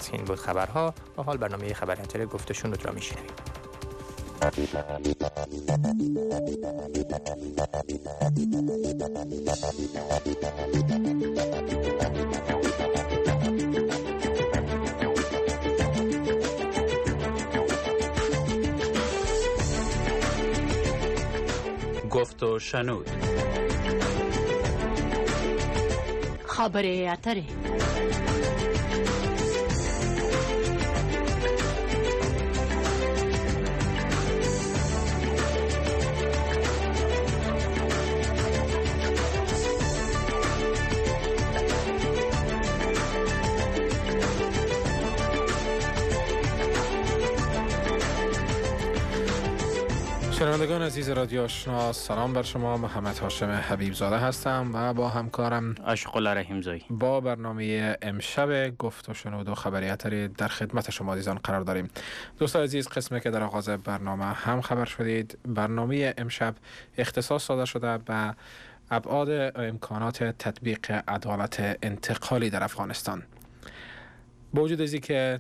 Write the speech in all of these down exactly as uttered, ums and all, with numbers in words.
این بود خبرها. با حال برنامه خبری اتری گفته شنود را میشنویم. گفت و شنود. خبری اتری. شنوندگان عزیز رادیو آشنا، سلام بر شما. محمد هاشم حبیب زاده هستم و با همکارم اشقلا رحیم زایی با برنامه امشب گفت و شنود و خبری اتری در خدمت شما عزیزان قرار داریم. دوستان عزیز، قسمی که در آغاز برنامه هم خبر شدید، برنامه امشب اختصاص داده شده به ابعاد امکانات تطبیق عدالت انتقالی در افغانستان. با وجود از اینکه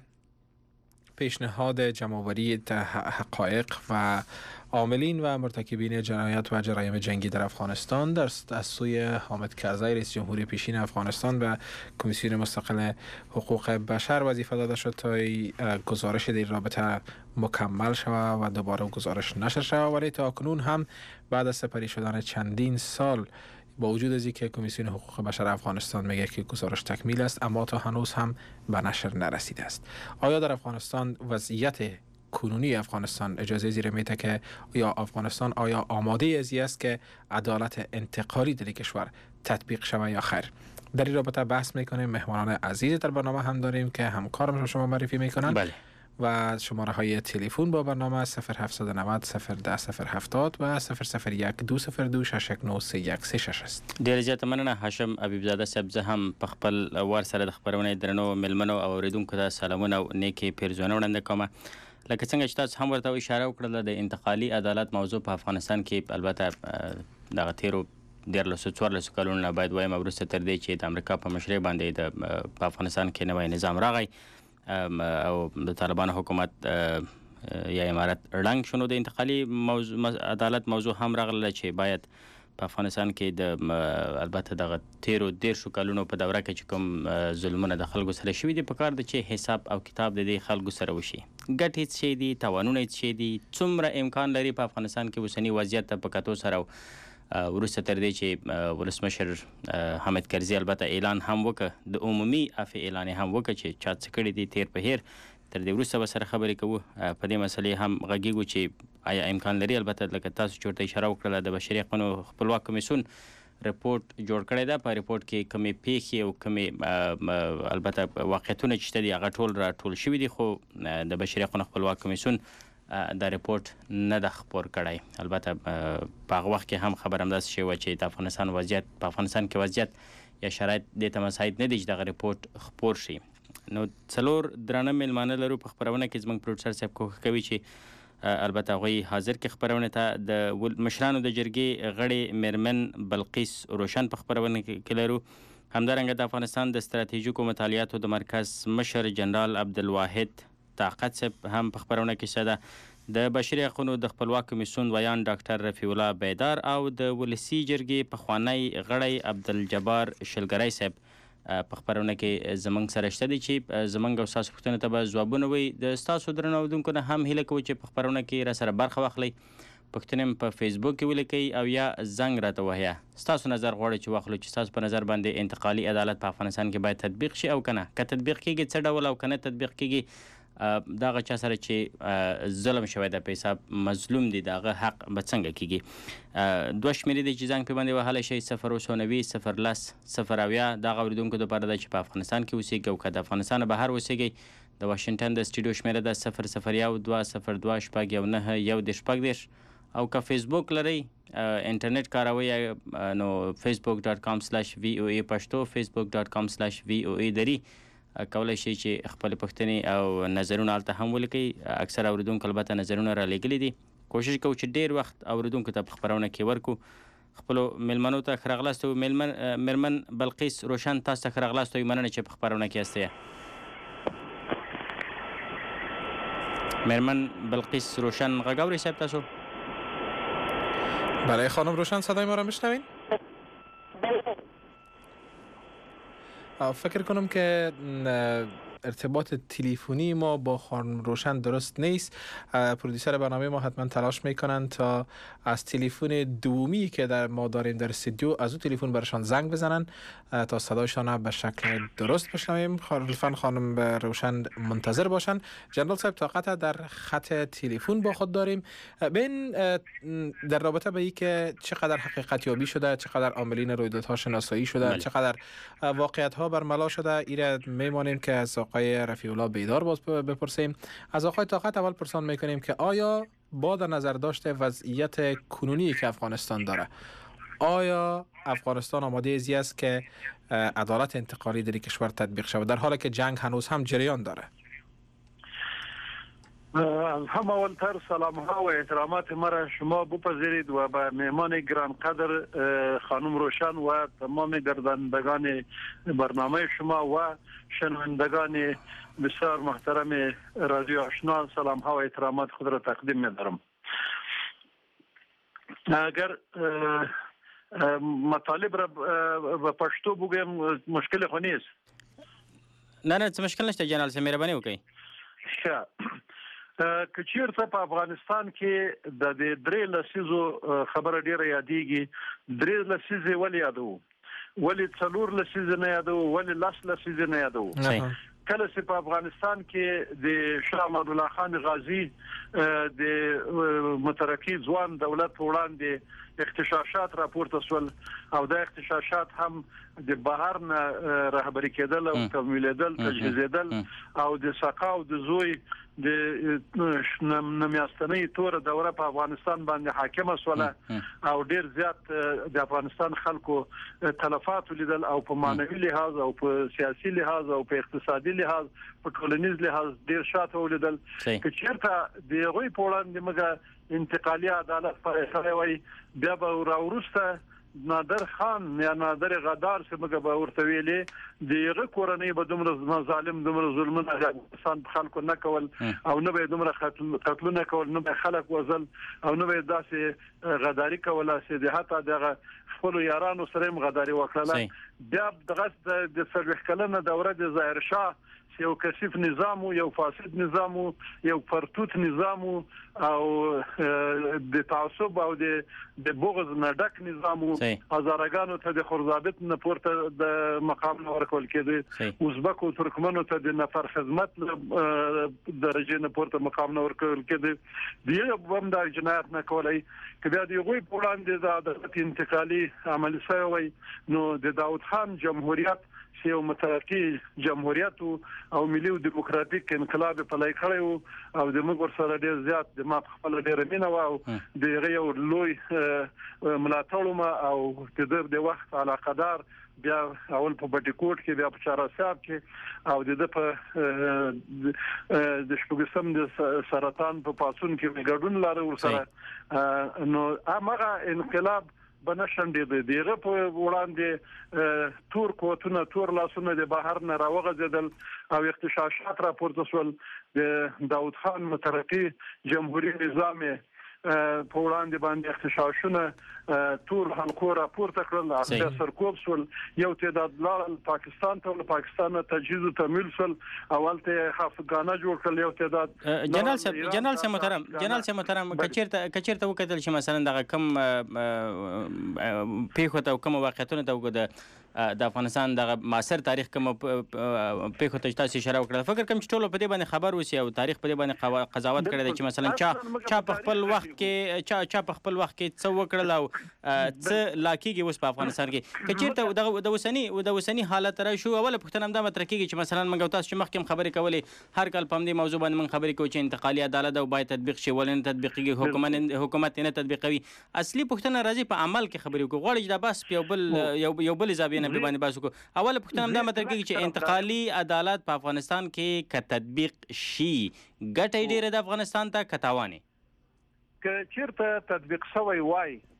پیشنهاد جمع‌آوری حقایق و عاملین و مرتکبین جنایت و جرایم جنگی در افغانستان در از سوی حامد کرزی رئیس جمهوری پیشین افغانستان و کمیسیون مستقل حقوق بشر وظیفه داده شد تا گزارش در رابطه مکمل شود و دوباره گزارش نشر شود، ولی تا کنون هم بعد از سپری شدن چندین سال با وجود از اینکه کمیسیون حقوق بشر افغانستان میگه که گزارش تکمیل است، اما تا هنوز هم به نشر نرسیده است. آیا در افغانستان وضعیت کنونی افغانستان اجازه زیر میده که یا افغانستان آیا آماده ازی است که عدالت انتقالی در کشور تطبیق شود یا خیر؟ در این رابطه بحث میکنیم. مهمانان عزیز در برنامه هم داریم که همکارم شما معرفی میکنن. بله. و شماره های تلفن با برنامه صفر هفت نه صفر صفر ده صفر هفتاد و صفر صفر یک دو صفر دو شش یک نه سه یک سه شش است. ډیر زیات مننه هاشم حبیب زاده صاحب. زه هم په خپل وار سره د خبرونې درنو ملمنو او اوریدونکو ته سلامونه او نیکې پیرزونه وړاندې کوم. لکه څنګه چې تاسو هم ورته اشاره وکړه، د انتقالي عدالت موضوع په افغانستان کې البته دغه تیرو دیارلسو څوارلسو کلونو نه باید وایم وروسته تر دې چې د امریکا په مشرۍ باندې د په افغانستان کې نوی نظام راغی او د طالبانو حکومت یا امارت ړنګ شنو، د انتقالي موضوع عدالت موضوع هم راغله چې باید په افغانستان کې د البته دغه تیرو دیرشو کلونو په دوره کې چې کوم ظلمونه د خلکو سره شوي دي، په کار ده چې حساب او کتاب د دې خلکو سره وشي. ګټې څه شی دي، تاوانونه څه شی دي، څومره امکان لري په افغانستان کې اوسني وضعیت ته په کتو سره وروسته تر دې چې ولسمشر حامد کرزي البته اعلان هم وکړ، د عمومي عفو اعلان هم وکړ چې چا څه کړي دي تیر په هیر. تر دې وروسته به سره خبرې کوو په دې مسلې هم غږیږو چې آیا امکان لري. البته لکه تاسو چې ورته اشاره وکړله د بشري حقونو خپلواک کمیسیون رپورټ جوړ کړی ده. په رپورټ کې کومې پیښې او کومې البته واقعیتونه چې شته دي هغه ټول راټول شوي دي، خو د بشري حقونو خپلواک کمیسیون دا رپورټ نه ده خپور کړی. البته په هغه وخت کې هم خبر همداسې شوی وه چې د افغانستان وضعیت په افغانستان کې وضعیت یا شرایط دې ته مساعد نه دي چې دغه رپورټ خپور شي. نو څلور درانه میلمانه لرو په خپرونه کې. زموږ پروډوسر صاحب کوښښ کوي چې البته هغوی حاضر کې خپرونه ته د مشرانو د جرګې غړې میرمن بلقیس روشن په خپرونه کې لرو. همدارنګه د افغانستان د ستراتیژیکو مطالعاتو د مرکز مشر جنرال عبدالواحد طاقت صاحب هم په خپرونه کې شته. د بشري حقونو د خپلواک کمیسیون ویان ډاکټر رفیع الله بیدار او د ولسي جرګې پخوانی غړی عبدالجبار شلګری صاحب په خپرونه کې زمونږ سره شته دي چې زمونږ او ستاسو پوښتنو ته به ځوابونه وي. د ستاسو درنو اورېدونکو نه هم هیله کوو چې په خپرونه کې را سره برخه واخلئ، پوښتنې هم په فیسبوک کې ولیکئ او یا زنګ راته وهئ. ستاسو نظر غواړئ چې واخلو چې ستاسو په نظر باندې انتقالي عدالت په افغانستان کې باید تطبیق شي او که نه، که تطبیق کېږي څه ډول او که نه تطبیق کېږي، دغه چا سره چې ظلم شوی دی په حساب مظلوم دی دغه حق به څنګه کېږي. دوه شمېرې دي چې زنګ پې باندې وهلی شئ، صفر اوه سوه نوي صفر لس صفر اویا. دغه اورېدونکو دپاره ده چې په افغانستان کې اوسېږي او که د افغانستان بهر اوسېږئ، د واشنګټن د سټوډیو شمېره ده صفر صفر یو دوه صفر دوه شپږ یو نهه یو دېرش شپږ دېرش. او که فیسبوک لرئ، انټرنیټ کاروئ، نو فیسبوک ډاټ کام سلاش وی او ای پښتو فیسبوک ډاټ کام سلاش وی او ای دري کولی شئ چې خپلې پوښتنې او نظرونه هلته هم ولیکئ. اکثر اورېدونکو البته نظرونه رالیږلي دي. کوشش کوو چې ډېر وخت اورېدونکو ته په خپرونه کې ورکړو. خپلو میلمنو ته ښه راغلاست. میرمن بلقیس روشن، تاسو ته ښه راغلاست. مننه چې په خپرونه کې یاستئ. مېرمن بلقیس روشن غږ اورئ صاحب تاسو؟ بله خانم روشن صدای ما را میشنوین؟ فکر کنم که ارتباط تلفنی ما با خانم روشن درست نیست. پرودیسر برنامه ما حتما تلاش میکنن تا از تلفن دومی که در ما داریم در استودیو از اون تلفن برشان زنگ بزنن تا صدایشان به شکل درست بشنویم. لطفاً خانم روشن منتظر باشن. جنرال صاحب طاقت در خط تلفن با خود داریم. بین در رابطه به اینکه چقدر حقیقت یابی شده، چقدر عاملین رویدادها شناسایی شده، بله. چقدر واقعیت ها برملا شده، ایره میمانیم که از آقای رفیع الله بیدار باز بپرسیم. از آقای طاقت اول پرسان میکنیم که آیا با در نظر داشته وضعیت کنونی که افغانستان داره، آیا افغانستان آماده ازی است که عدالت انتقالی در کشور تطبیق شود در حالی که جنگ هنوز هم جریان داره؟ از هم اولتر سلام ها و احترامات مرا شما بپذیرید و به مهمان گران قدر خانم روشن و تمام گردندگان برنامه شما و شنوندگان بسیار محترم رادیو آشنا سلام ها و احترامات خود را تقدیم می‌دارم. اگر مطالب را به پښتو بگویم مشکل خو نیست. نه نه څه مشکل نشته جنرال صاحب مهرباني وکړئ. ښه که چیرته په افغانستان کې د دې درې لسیزو خبره ډیره یادېږي. درې لسیزې ولې یادو؟ ولې څلور لسیزې نه یادو؟ ولې لس لسیزې نه یادو؟ کله چې په افغانستان کې د شاه محمد الله خان غازی د مترقي ځوان دولت وړاندې اختشاشات راپورته شول او د اختشاشات هم د بهر نه رهبري کېدل او تمویلېدل تجهیزېدل او د سقا او د زوی د نمیاستنۍ تور دوره په افغانستان باندې حاکمه شوله او ډیر زیات د افغانستان خلکو تلفات ولیدل او په معنوي لحاظ او په سیاسي لحاظ او په اقتصادي لحاظ په ټولنیز لحاظ ډیر شاته ولیدل. که چیرته د غوي په وړاندې موږ انتقالي عدالت پر اخره وي بیا به راورسته نادر خان یا نادر غدار چې موږ به ورته ویلې دغه کورنۍ به دومره ظالم دومره ظلمونه افغانستان په خلکو نه کول او نه به دومره قتلونه کول، نه به خلک وزل او نه به داسې غداری کوله چې د حتی دغه خپل یارانو سره هم غداری وکړه. بیا دغه د څلوېښت کلنه دوره د ظاهر شاه یو کثیف نظام یو فاسد نظام یو پرتوت نظام او د تعصب او د د بغض نه ډک نظام هزارګانو ته د خرزابت نه پورته د مقام ورکول کېده، ازبک او ترکمنو ته د نفر خدمت درجه نه پورته مقام ورکول کېده. دی هم د جنایت نه کولای که بیا دی غوي په وړاندې د عدالت انتقالي عمل شوی نو د داود خان جمهوریت یو مترقي جمهوریت او ملي او دیموکراتیک انقلاب په لای کړو او د موږ سره ډیر زیات د ما خپل ډیر مینه او د یو لوی ملاتړ ما او د دې وخت علاقدار بیا اول په بټیکوټ کې بیا په چاراساب کې او د په د شپږم د سرطان په پاسون کې ګډون لاره ورسره نو هغه انقلاب بنشندې دیغه په وړاندې تور کوتونه تور لاسونه د بهر نه راوغځدل او اختشاشات راپورته شول. د داود خان مترقي جمهوریت نظام په وړاندې باندې اختشاشونه تور حلقو راپورته کړل، هغه سرکوب شول. یو تعداد لار پاکستان ته پاکستان تجهیز او تمویل شول، اولته افغانه جوړ کړل. یو تعداد جنرال صاحب جنرال صاحب محترم جنرال صاحب محترم کچیرته کچیرته وکتل چې مثلا دغه کم پیښو ته کوم واقعیتونه ته وګد د افغانستان دغه معاصر تاریخ کوم پیښو ته تاسو اشاره وکړه. فکر کوم چې ټول په دې باندې خبر وسی او تاریخ په دې باندې قضاوت کړی دی چې مثلا چا چا په خپل وخت کې چا چا په خپل وخت کې څه وکړل او څه لاکیږي اوس په افغانستان کې. کچیرته دغه د وسنی د وسنی حالت را شو اوله پښتنه هم دا مطرح کیږي چې مثلا موږ تاسو چې مخکې خبرې کولې هر کال په دې موضوع باندې موږ خبرې کوو چې انتقالي عدالت او باید تطبیق شي ولې تطبیقي حکومت حکومت نه تطبیقوي. اصلي پښتنه راځي په عمل کې خبرې کوي غواړي چې دا بس یو بل یو بل زاویه نه باندې باسو. اوله پښتنه دا مطرح کیږي چې انتقالي عدالت په افغانستان کې ک تطبیق شي ګټه ډیره د افغانستان ته کتاوانه که چیرته تطبیق شوی وای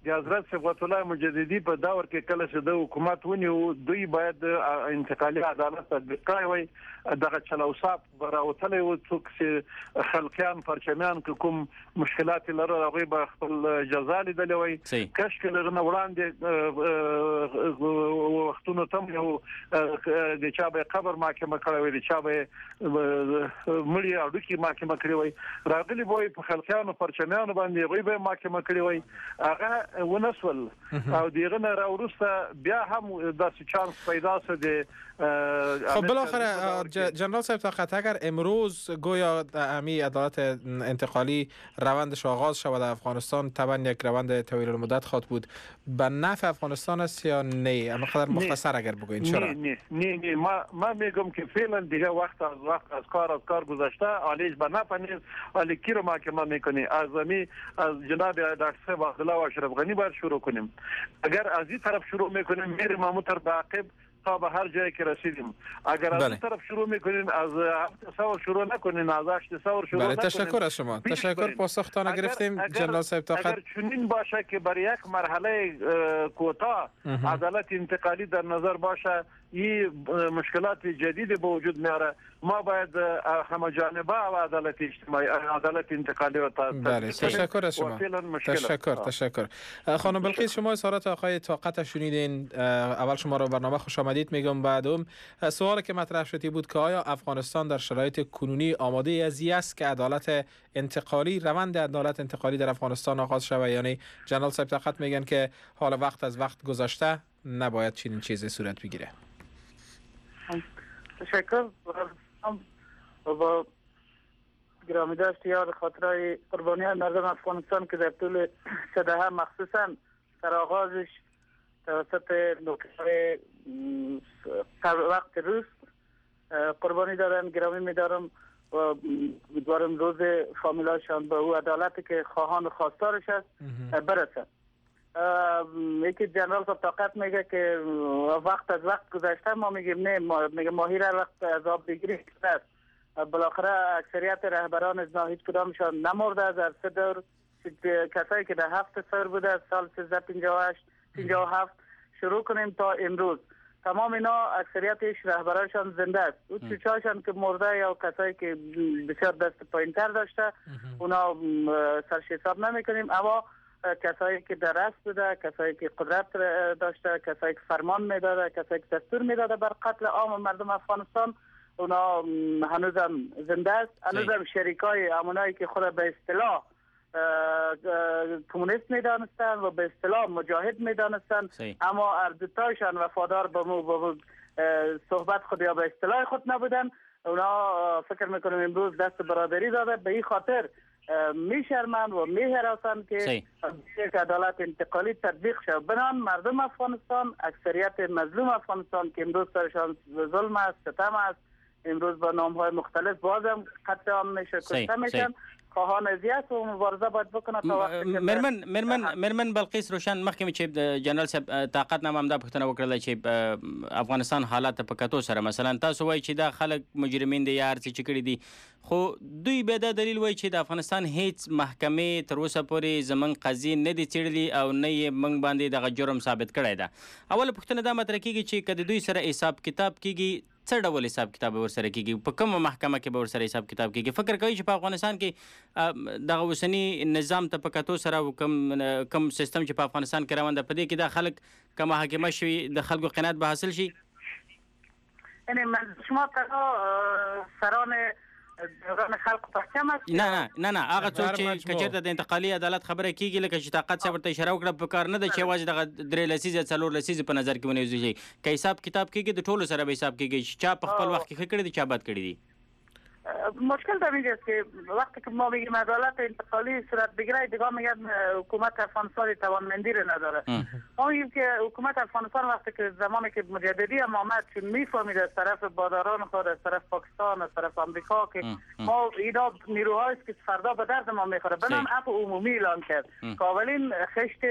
د حضرت صفوت الله مجددي په دور کې کله چې د حکومت ونیو دوی باید انتقالي عدالت تطبیق کړی وي دغه چلوصاف راوتلی و څوک چې خلقیان پرچمیان کوم مشکلات لري هغوی به خپل جزا لیدلی وي کشکې له هغه نه وړاندې وختونو ته یو د چا به قبر محکمه کړی وي د چا به مړي اډوکي محکمه کړی وي راغلي به وي په خلقیانو پرچمیانو باندې هغوی به محکمه کړی وي هغه ونسول او دیغه نه راورسته بیا هم داسې چانس پیدا شد. خب بالاخره جنرال صاحب طاقت اگر امروز گویا امی عدالت انتقالی روندش آغاز شود در افغانستان طبعا یک روند طویل المدت خواهد بود به نفع افغانستان است یا نه؟ اما قدر مختصر اگر بگوین چرا؟ نه نه نه نه ما ما میگم که فعلا دیگه وقت از وقت از کار از کار گذشته عالیش به نفع نیست ولی کی رو محکمه میکنی از امی از جناب دکتر عبدالله و اشرف غنی باید شروع کنیم. اگر از این طرف شروع میکنیم میریم ما تر به عقب تا به هر جایی که رسیدیم. اگر از این طرف شروع میکنین از تصور شروع نکنین از هشت تصور شروع بله نکنین. تشکر از شما. تشکر پاسختان گرفتیم جنرال صاحب طاقت. اگر چنین باشه که برای یک مرحله کوتاه عدالت انتقالی در نظر باشه این مشکلات جدید به وجود میاره ما باید همه جانبه و عدالت اجتماعی عدالت انتقالی و بله تشکر از شما. تشکر تشکر. خانم بلقیس شما اظهارات آقای طاقت شنیدین. اول شما رو برنامه خوش آمدید میگم. بعدم سوالی که مطرح شده بود که آیا افغانستان در شرایط کنونی آماده ازی است که عدالت انتقالی روند عدالت انتقالی در افغانستان آغاز شود یا نه؟ جنرال صاحب طاقت میگن که حالا وقت از وقت گذشته نباید چنین چیزی صورت بگیره. تشکر و گرامی داشت یاد خاطرهای قربانیان مردم افغانستان که در طول سده مخصوصا در آغازش توسط نوکرهای وقت روز قربانی دادن. گرامی می‌دارم و امیدوارم روز فامیلاشان به او عدالتی که خواهان و خواستارش است برسد. یکی جنرال صاحب طاقت میگه که وقت از وقت گذشته ما میگیم نه ما میگه ماهی را وقت عذاب بگیری است. بالاخره اکثریت رهبران از ناهید کدامشان نمرده از عرصه دور کسایی که در هفت سال بوده از سال سیزده پنجاه و هشت پنجاه و هفت شروع کنیم تا امروز تمام اینا اکثریتش رهبرانشان زنده است. او چوچاشان که مرده یا کسایی که بسیار دست پایین‌تر داشته اونا سرش حساب نمیکنیم اما کسایی که در رأس بوده کسایی که قدرت داشته کسایی که فرمان میداده کسایی که دستور میداده بر قتل عام مردم افغانستان اونا هنوزم زنده است. هنوزم شریکای همونایی که خود به اصطلاح کمونیست میدانستن و به اصطلاح مجاهد میدانستن اما هر دوتایشان وفادار به مو صحبت خود یا به اصطلاح خود نبودن. اونا فکر میکنم امروز دست برادری داده به این خاطر میشرمند و میهراسند که یک عدالت انتقالی تطبیق شد. بنان مردم افغانستان اکثریت مظلوم افغانستان که امروز سرشان ظلم است ستم است امروز با نام های مختلف بازم قتل عام میشه کشته میشن خواهان ازیت و مبارزه باید بکنه تا وقتی که مرمن مرمن مرمن بلقیس روشن مخکې چې جنرال صاحب طاقت نام هم دا پوښتنه وکړله چې افغانستان حالات په کتو سره مثلا تاسو وایي چې دا خلک مجرمین دي یا هر څه چې کړي دي خو دوی به دا دلیل وایي چې د افغانستان هیڅ محکمې تر اوسه پورې زمونږ قضیې نه دي څېړلي او نه یې موږ باندې دغه جرم ثابت کړی ده. اوله پوښتنه دا مطرح کېږي چې که د دوی سره حساب کتاب کېږي څه ډول حساب کتاب ورسره کېږي په کومه محکمه کې به ورسره حساب کتاب کېږي؟ فکر کوي چې په افغانستان کې دغه اوسني نظام ته په کتو سره کوم کوم سیستم چې په افغانستان کې روان ده په دې کې دا خلک که محاکمه شوي د خلکو قناعت به حاصل شي؟ یعنی من شما تنها سران دوران خلق پرچم است؟ نه نه نه نه هغه څوک چې که چېرته د انتقالي عدالت خبره کېږي لکه چې طاقت صاحب ورته اشاره وکړه په کار نه ده چې یوازې دغه درې لسیزې څلور لسیزې په نظر کې ونیول شي. که حساب کتاب کېږي د ټولو سره به حساب کېږي چې چا په خپل وخت کې ښه کړي دي چا بد کړي دي. مشکل در اینجاست که وقتی که ما میگیم عدالت انتقالی صورت بگیره دیگه میگن حکومت افغانستان توانمندی رو نداره. ما میگیم که حکومت افغانستان وقتی که زمانی که مجددی هم آمد چون میفهمید از طرف باداران خود از طرف پاکستان از طرف آمریکا که ما اینا نیروهایی است که فردا به درد ما میخوره بنام عفو عمومی اعلان کرد که اولین خشت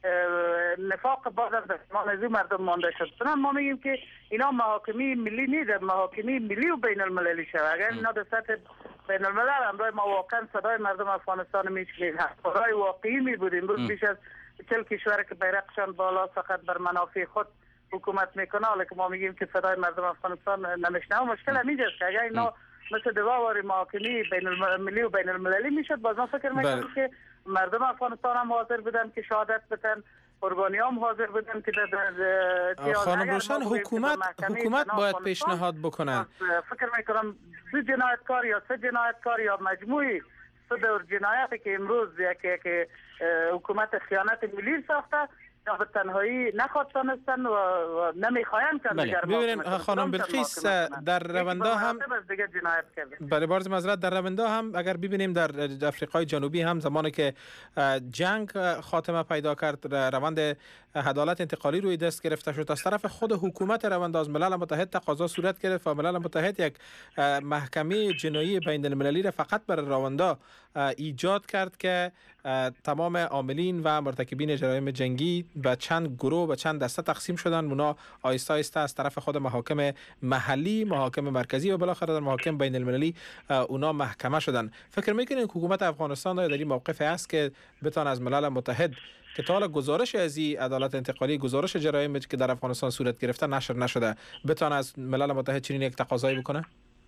نفاق باز از دستمان از مردم مانده شد. بنام ما میگیم که اینا محاکمی ملی نیست محاکمی ملی و بین المللی شد. اگر اینا در سطح بین الملل همراه ما واقعا صدای مردم افغانستان میشنید حقای واقعی می بودیم امروز بیش از چهل کشور که بیرقشان بالا فقط بر منافع خود حکومت میکنه، حالا که ما میگیم که صدای مردم افغانستان نمیشنه. مشکل همینجاست که اگر اینا مثل دوار محاکمه بین المللی و بین المللی میشد، باز ما فکر میکنم که مردم افغانستان هم حاضر بودن که شهادت بدن، قربانی هم حاضر بودن که در خانم روشن حکومت حکومت باید پیشنهاد بکنن. فکر میکنم دو جنایتکار یا سه جنایتکار یا مجموعی سه دور جنایتی که امروز یک که حکومت خیانت ملی ساخته یا به تنهایی نخواد تانستن و, و نمیخواین که دیگر ببینید خانم بلقیس در روندا هم بله بارز معذرت در روندا هم اگر ببینیم در افریقای جنوبی هم زمانی که جنگ خاتمه پیدا کرد، روند عدالت انتقالی روی دست گرفته شد، از طرف خود حکومت روندا از ملل متحد تقاضا صورت گرفت و ملل متحد یک محکمه جنایی بین المللی را فقط برای روندا ایجاد کرد که تمام عاملین و مرتکبین جرایم جنگی به چند گروه و چند دسته تقسیم شدن. اونا آیسته آیسته از طرف خود محاکم محلی، محاکم مرکزی و بالاخره در محاکم بین المللی اونا محکمه شدن. فکر میکنین حکومت افغانستان در این موقف است که بتوان از ملل متحد که تا حالا گزارش از این عدالت انتقالی، گزارش جرایم که در افغانستان صورت گرفته نشر نشده، بتوان از ملل متحد چنین یک تقاضایی بکنه؟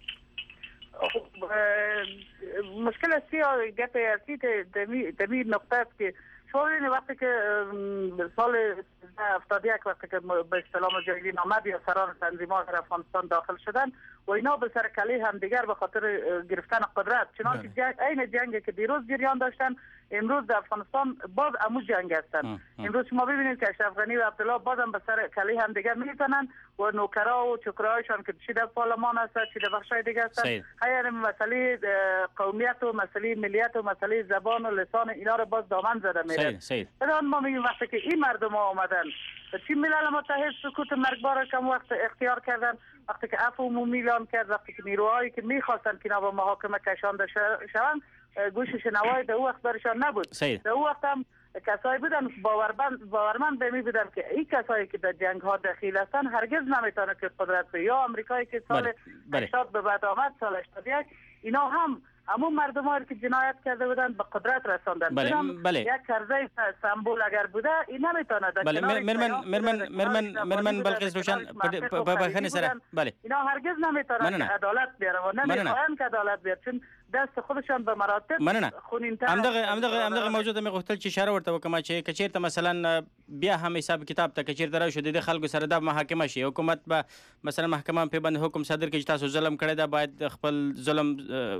مشکل است یا گپ اصلی دمی نقطه است که شما ببینید وقتی که سال هفتاد و یک وقتی که به اصطلاح مجاهدین آمد یا سران تنظیمات در افغانستان داخل شدن و اینا به سر کله هم دیگر به خاطر گرفتن قدرت، چنانچه جنگ عین جنگی که دیروز جریان داشتن امروز در افغانستان باز امو جنگ هستن. امروز شما ببینید که اشرف غنی و عبدالله بازم به سر کله هم دیگر میزنن و نوکرا و چوکرایشان که چی در پارلمان هست چی در بخشای دیگه هستن، هر مسئله قومیت و مسئله ملیت و مسئله زبان و لسان اینا رو باز دامن زده میره. الان ما میگیم وقتی که این مردم ها آمدن چی ملل متحد سکوت مرگبار کم وقت اختیار کردن، وقتی که عفو عمومی اعلام کرد، وقتی که نیروهایی که میخواستن که اینا به محاکمه کشانده شوند گوش شنوای در او وقت برشان نبود. در او وقت هم کسایی بودن باورمند باورمند به می بودن که این کسایی که در جنگ ها دخیل هستن هرگز نمیتونه که قدرت به یا آمریکایی که سال هشتاد به بعد آمد، سال هشتاد و یک اینا هم همون مردم هایی که جنایت کرده بودن به قدرت رساندن. بله بله. یک کرزه سمبول اگر بوده این نمیتونه در بله مرمن مرمن مرمن مرمن بلقیس روشن بخنه سره بله اینا هرگز نمیتونن عدالت بیاره و نمیخوان که عدالت بیاره چون دست خودشان به مراتب خونین‌تر. همدغه همدغه همدغه موجود می غوښتل چې اشاره ورته وکم چې کچیرته مثلا بیا هم حساب کتاب ته کچیرته را شو د خلکو سره د محاکمه شي، حکومت به مثلا محکمه په باندې حکم صادر کړي چې تاسو ظلم کړی دا باید خپل ظلم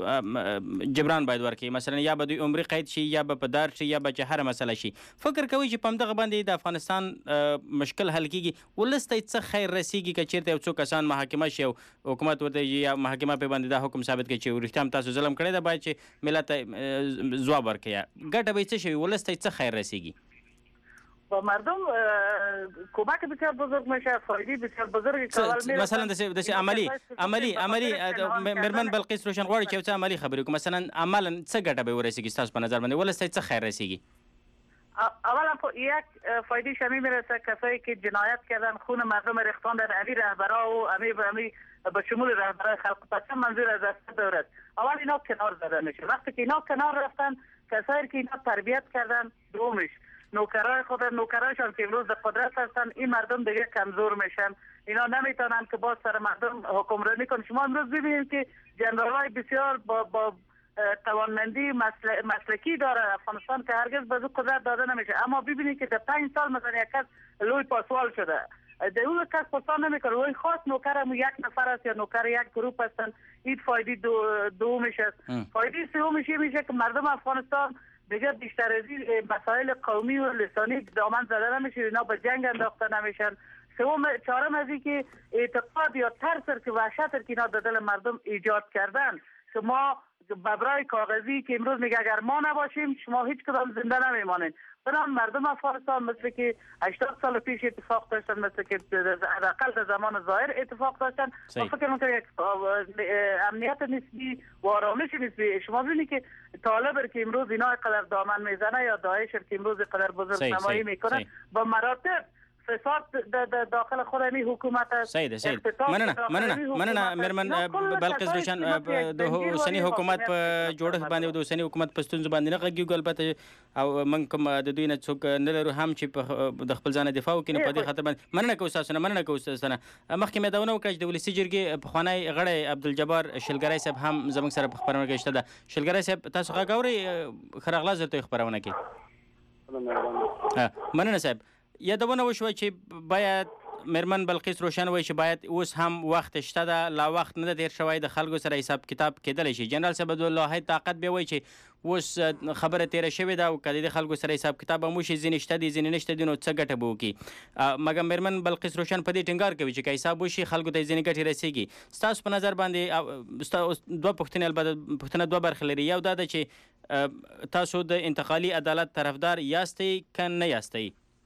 جبران باید ورکړي، مثلا یا به د عمر قید شي یا به په دار شي یا به چې هر مسله شي. فکر کوي چې په همدغه باندې د افغانستان مشکل حل کیږي ولسته څه خیر رسیږي کچیرته یو څو کسان محاکمه شي او حکومت ورته یا محکمه په باندې دا حکم ثابت کړي چې ورته تاسو ظلم کړی دا باید چې ملت ځواب ورکړي. ګټه به څه شي ولسته څه خیر رسیږي؟ با مردم کمک بسیار بزرگ میشه، فایده بسیار بزرگی کول میره. مثلا دسی عملی عملی عملی مرمن بلقیس روشن غواړي چې څه عملی خبرې کوم، مثلا عملا څه ګټه به ورسیږي تاسو په نظر باندې ولسته څه خیر رسیږي؟ اولا یک فایده شمی میرسه کسایی که جنایت کردن خون مردم ریختان در امی رهبرا و امی امی به شمول رهبرای خلق پسند منظور از دست دارد. اول اینا کنار زده میشه. وقتی که اینا کنار رفتن کسایی که اینا تربیت کردن دومش نوکرای خود نوکرایشان که امروز در قدرت هستن این مردم دیگه کمزور میشن، اینا نمیتونن که باز سر مردم حکمرانی کنن. شما امروز ببینید که جنرالای بسیار با با توانمندی مسل... مسلکی داره افغانستان که هرگز به قدرت داده نمیشه، اما ببینید که در پنج سال مثلا یک کس لوی پاسوال شده در اون کس پاسوال نمیکنه، لوی خاص نوکرم یک نفر است یا نوکر یک گروپ هستن. این فایده دو دومش است. فایده سومش میشه که مردم افغانستان دیگه بیشتر از این مسائل قومی و لسانی دامن زده نمیشه، اینا به جنگ انداخته نمیشن. سوم چهارم از این که اعتقاد یا ترس که وحشت که اینا در دل مردم ایجاد کردن که ما ببرای کاغذی که امروز میگه اگر ما نباشیم شما هیچ کدام زنده نمیمانید. بنابراین مردم افغانستان مثل که هشتاد سال پیش اتفاق داشتن، مثل که حداقل در زمان ظاهر اتفاق داشتن، ما فکر میکنم یک امنیت نسبی و آرامش نسبی. شما ببینید که طالب که امروز اینا قدر دامن میزنه یا داعش که امروز قدر بزرگ نمایی میکنه با مراتب اقتصاد در داخل خود این حکومت است. سید سید مننه مننه مننه مرمن بلقیس روشن د اوسنی حکومت په جوړښت باندې د اوسنی حکومت په ستونزو باندې نه غږیږو، البته او من کوم د دوی نه څوک نه لرو هم چې د خپل ځان دفاع وکړي په دې خاطر باندې مننه کوم تاسو نه مننه کوم تاسو نه. مخکې مې دا ونه وکړه چې د ولسي جرګې پخوانی غړی عبدالجبار شلګری صاحب هم زموږ سره په خبرونه کې شته ده. شلګری صاحب تاسو غږ اورئ؟ ښه راغلاست درته خبرونه کې. مننه صاحب. یادونه وشوه چې باید مرمن بلقیس روشن وایي چې باید اوس هم وخت شته ده، لا وخت نه ده تېر شوی، د خلکو سره حساب کتاب کېدلی شي. جنرال صاحب عبدالله طاقت بیا وایي چې اوس خبره تېره شوې ده او که د خلکو سره حساب کتاب هم وشي، ځینې شته دي ځینې نشته دي، نو څه ګټه به وکړي. مګر مرمن بلقیس روشن په دې ټینګار کوي چې که حساب وشي خلکو ته ځینې ګټې رسېږي. ستاسو په نظر باندې دوه پوښتنې البته پوښتنه دوه برخې لري. یو دا ده چې تاسو د انتقالي عدالت طرفدار یاستئ که نه یاستئ؟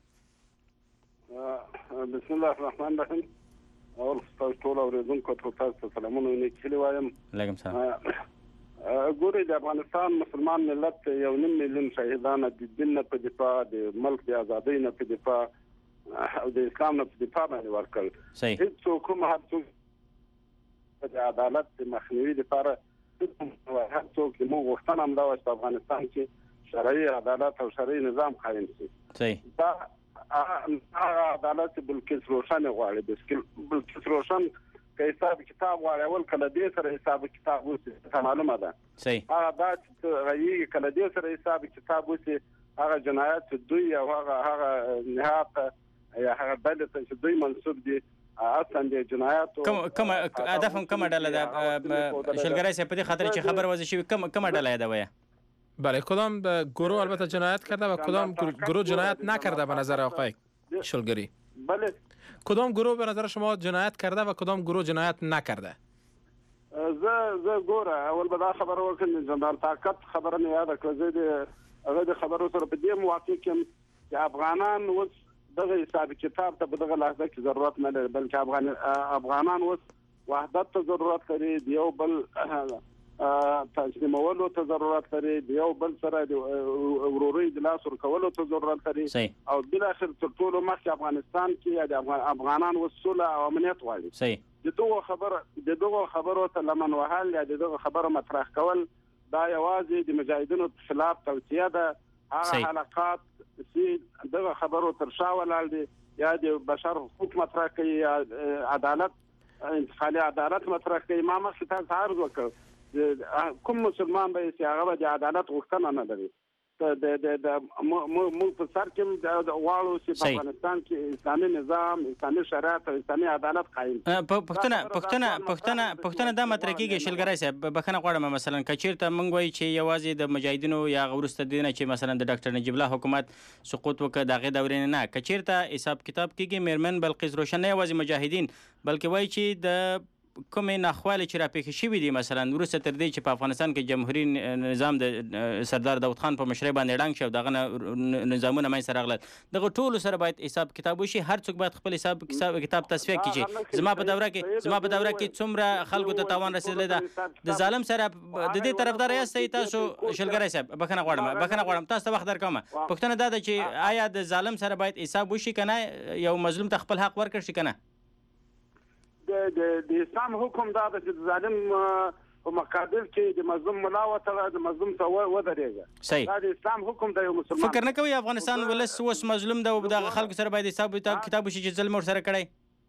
بسم الله الرحمن الرحیم. اول تاسو ټول اوریدونکو ته تاسو ته سلامونه نیکي وایم. علیکم سلام. ګورئ د افغانستان مسلمان ملت یو نیم میلیون شهیدان د دین نه په دفاع، د ملک د ازادۍ نه په دفاع او د اسلام نه په دفاع باندې ورکړل. هیڅوک هم هر څوک د عدالت د مخنیوي لپاره هر څوک زموږ غوښتنه همدا وه چې په افغانستان کې شرعي عدالت او شرعي نظام قایم شي. دا هغه عدالت بلقیس روشن غواړي. بلقیس روشن که حساب کتاب غواړي اول کله دې سره حساب کتاب وشي، معلومه ده هغه دا چې غویږي کله دې سره حساب کتاب وشي، هغه جنایات چې دوی او هغه هغه نهاد یا هغه ډلې ته چې دوی منسوب دي اصلا د جنایات کوم هدف هم کومه ډله ده؟ شلګری صاحب په دې خاطر چې خبر وځي شوی کوم کومه ډله یادوي؟ بله، کدام گروه البته جنایت کرده و کدام گروه جنایت نکرده به نظر آقای شلگری؟ بله، کدام گروه به نظر شما جنایت کرده و کدام گروه جنایت نکرده؟ زه زه ګوره اول به دا خبره وکړم، جنرال طاقت خبره مې یاده کړه. زه د هغه د خبرو سره په دې موافق یم چې افغانان اوس دغه حساب کتاب ته په دغه لحظه کې ضرورت نه لري، بلکې افغان افغانان اوس وحدت ته ضرورت لري، د یو بل تنظیمولو ته ضرورت لري، د یو بل سره د ورورۍ د لاس ورکولو ته ضرورت لري، او بالاخره تر ټولو مخکې افغانستان کې د افغانان اوس سوله او امنیت غواړي. د دغو خبرو د دغو خبرو ته لمن وهل یا د دغو خبرو مطرح کول دا یوازې د مجاهدینو خلاف توصیه ده. هغه حلقات چې دغه خبرو تر شا ولاړ دي یا د بشر حقوق مطرح کوي یا عدالت انتقالي عدالت مطرح کوي، ما مخکې تاسو عرض وکړ کوم مسلمان به چې هغه د عدالت غوښتنه نه لري. موږ په سر کې غواړو چې په افغانستان کې اسلامي نظام، اسلامي شریعت او اسلامي عدالت قایم شي. پښتنه پښتنه پښتنه پښتنه دا مطرح کېږي. شلګری صاحب بخښنه غواړم، مثلا که چېرته موږ وایو چې یوازې د مجاهدینو یا وروسته د نه چې مثلا د ډاکټر نجیب الله حکومت سقوط وکړ د هغې دورې نه، که چېرته حساب کتاب کېږي میرمن بلقیس روشن نه یوازې مجاهدین بلکې وایي چې د کومې ناخوالې چې راپېښې شوي دي مثلا وروسته تر دې چې په افغانستان کې جمهوري نظام د سردار داود خان په مشرۍ باندې ړنګ شو، دغه نظامونه منځته راغلل، دغه ټولو سره باید حساب کتاب وشي. هر څوک باید خپل حساب کتاب تصفیه کړي چې زما په دوره کې زما په دوره کې څومره خلکو ته تاوان رسېدلی ده. د ظالم سره د دې طرفدار یاستئ تاسو؟ شلګری صاحب بخښنه غواړم بخښنه غواړم تاسو ته وخت درکوم. پوښتنه دا ده چې آیا د ظالم سره باید حساب وشي که نه، یو مظلوم ته خپل حق ورکړل شي که نه؟ د اسلام حکم دا ده چې ظالم په مقابل کې د مظلوم ملا وتړه، د مظلوم ته ودرېږه. دا د اسلام حکم دی. یو مسلمان فکر نه کوي افغانستان ولس اوس مظلوم ده او دغه خلکو سره باید حساب کتاب وشي چې ظلم ورسره کړی؟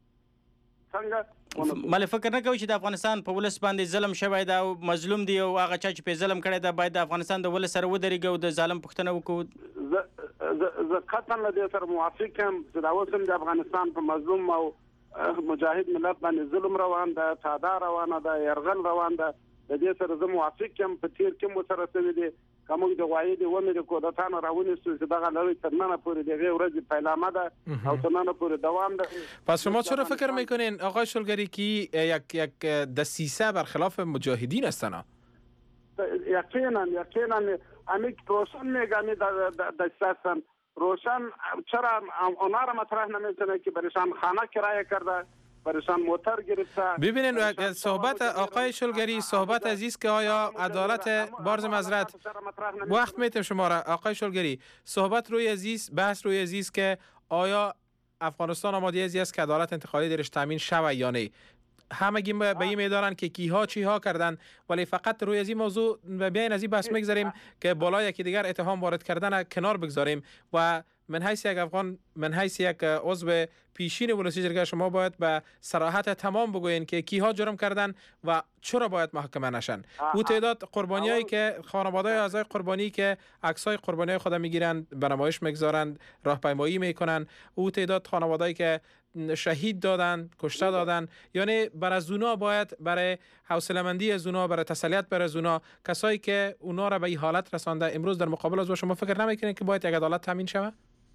څنګه مله فکر نه کوي چې د افغانستان په ولس باندې ظلم شوی ده او مظلوم دی او هغه چا چې په ظلم کړی ده باید د افغانستان د ولس سره ودرېږي او د ظالم پوښتنه وکړو؟ زه قطعا له دې سره موافق یم چې دا اوس هم د افغانستان په مظلوم او مجاهد ملت باندې ظلم روان ده، تعدا روانه ده، یرغل روان ده. د دې سره زه موافق یم. په تیر کې مو سره شوي دي که موږ د غوایي د ونې د کودتا نه راونیسو چې دغه لړۍ تر ننه پورې د هغې ورځې پیلامه ده او تر ننه پورې دوام ده. پس شما چرا فکر میکنین آقای شلگری که یک یک دسیسه برخلاف مجاهدین هستن؟ یقینا یقینا امیک روشن میگم دسیسه هستن. روشن چرا اونا را مطرح نمیکنه که برشان خانه کرایه کرده، برشان موتر گرفته؟ ببینین صحبت آقای شلگری صحبت عزیز که آیا عدالت بارز معذرت وقت میتیم شما را آقای شلگری صحبت روی عزیز بحث روی عزیز که آیا افغانستان آماده است که عدالت انتقالی درش تامین شود یا نه؟ همگی به این میدارن که کیها چی ها کردن، ولی فقط روی از این موضوع بیاین از این بحث میگذاریم که بالا یکی دیگر اتهام وارد کردن کنار بگذاریم و من حیث یک افغان، من حیث یک عضو پیشین ولسی جرگه شما باید به صراحت تمام بگوین که کیها جرم کردن و چرا باید محاکمه نشن. او تعداد قربانیایی که خانواده‌های اعضای قربانی که عکسای قربانی خود میگیرن، به نمایش میگذارن، راهپیمایی میکنن، او تعداد خانوادهایی که شهید دادن، کشته دادن، یعنی برای زونا باید برای حوصله مندی زونا، برای تسلیت برای زونا، کسایی که اونا را به این حالت رسانده امروز در مقابل از شما فکر نمیکنین که باید یک عدالت تامین شود؟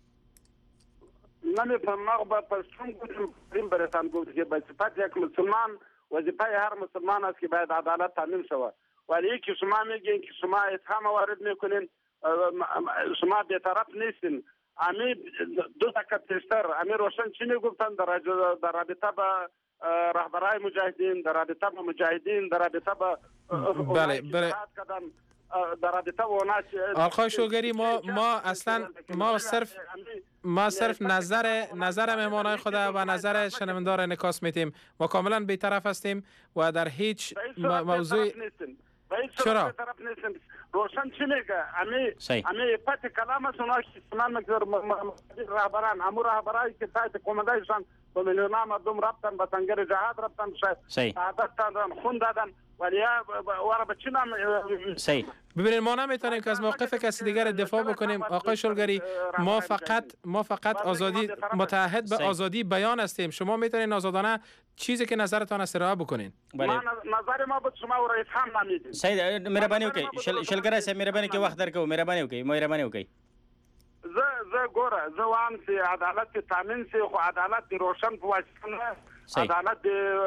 نمیفهمم با پرسون گفتم براتان گفت که به صفت یک مسلمان وظیفه هر مسلمان است که باید عدالت تامین شود، ولی که شما میگین که شما اتهام وارد میکنین، شما بی‌طرف نیستین. امی دو دقیقه پیشتر امی روشن چی میگفتن در در رابطه با رهبرای مجاهدین، در رابطه با مجاهدین، در رابطه با بله بله در رابطه با آقای شولگری، ما ما اصلا ما صرف ما صرف نظر نظر مهمانای خود و نظر شنوندار انعکاس میتیم. ما کاملا بی‌طرف هستیم و در هیچ موضوع چرا روشن چی میگه؟ امی امی پت کلام سونا که سنان مقدار رهبران امور رهبرایی که تایید قومندایشان به میلیون‌ها مردم رفتن به تنگر جهاد رفتن، شهادت دادن، خون دادن، ولی وارا به چی نام صحیح. ببینید ما نمیتونیم که از موقف کسی دیگر دفاع بکنیم. آقای شلگری، ما فقط ما فقط آزادی متعهد به آزادی بیان هستیم. شما میتونین آزادانه چیزی که نظرتان است ارائه بکنین. ما نظر ما بود شما و رئیس هم نمیدین. سید مهربانی وکي شلګر صاحب مهربانی کې وخت درکو، مهربانی وکي مهربانی وکي زه زه ګوره زه وایم چې عدالت تامین شي، خو عدالت روشن په واسطه نه، عدالت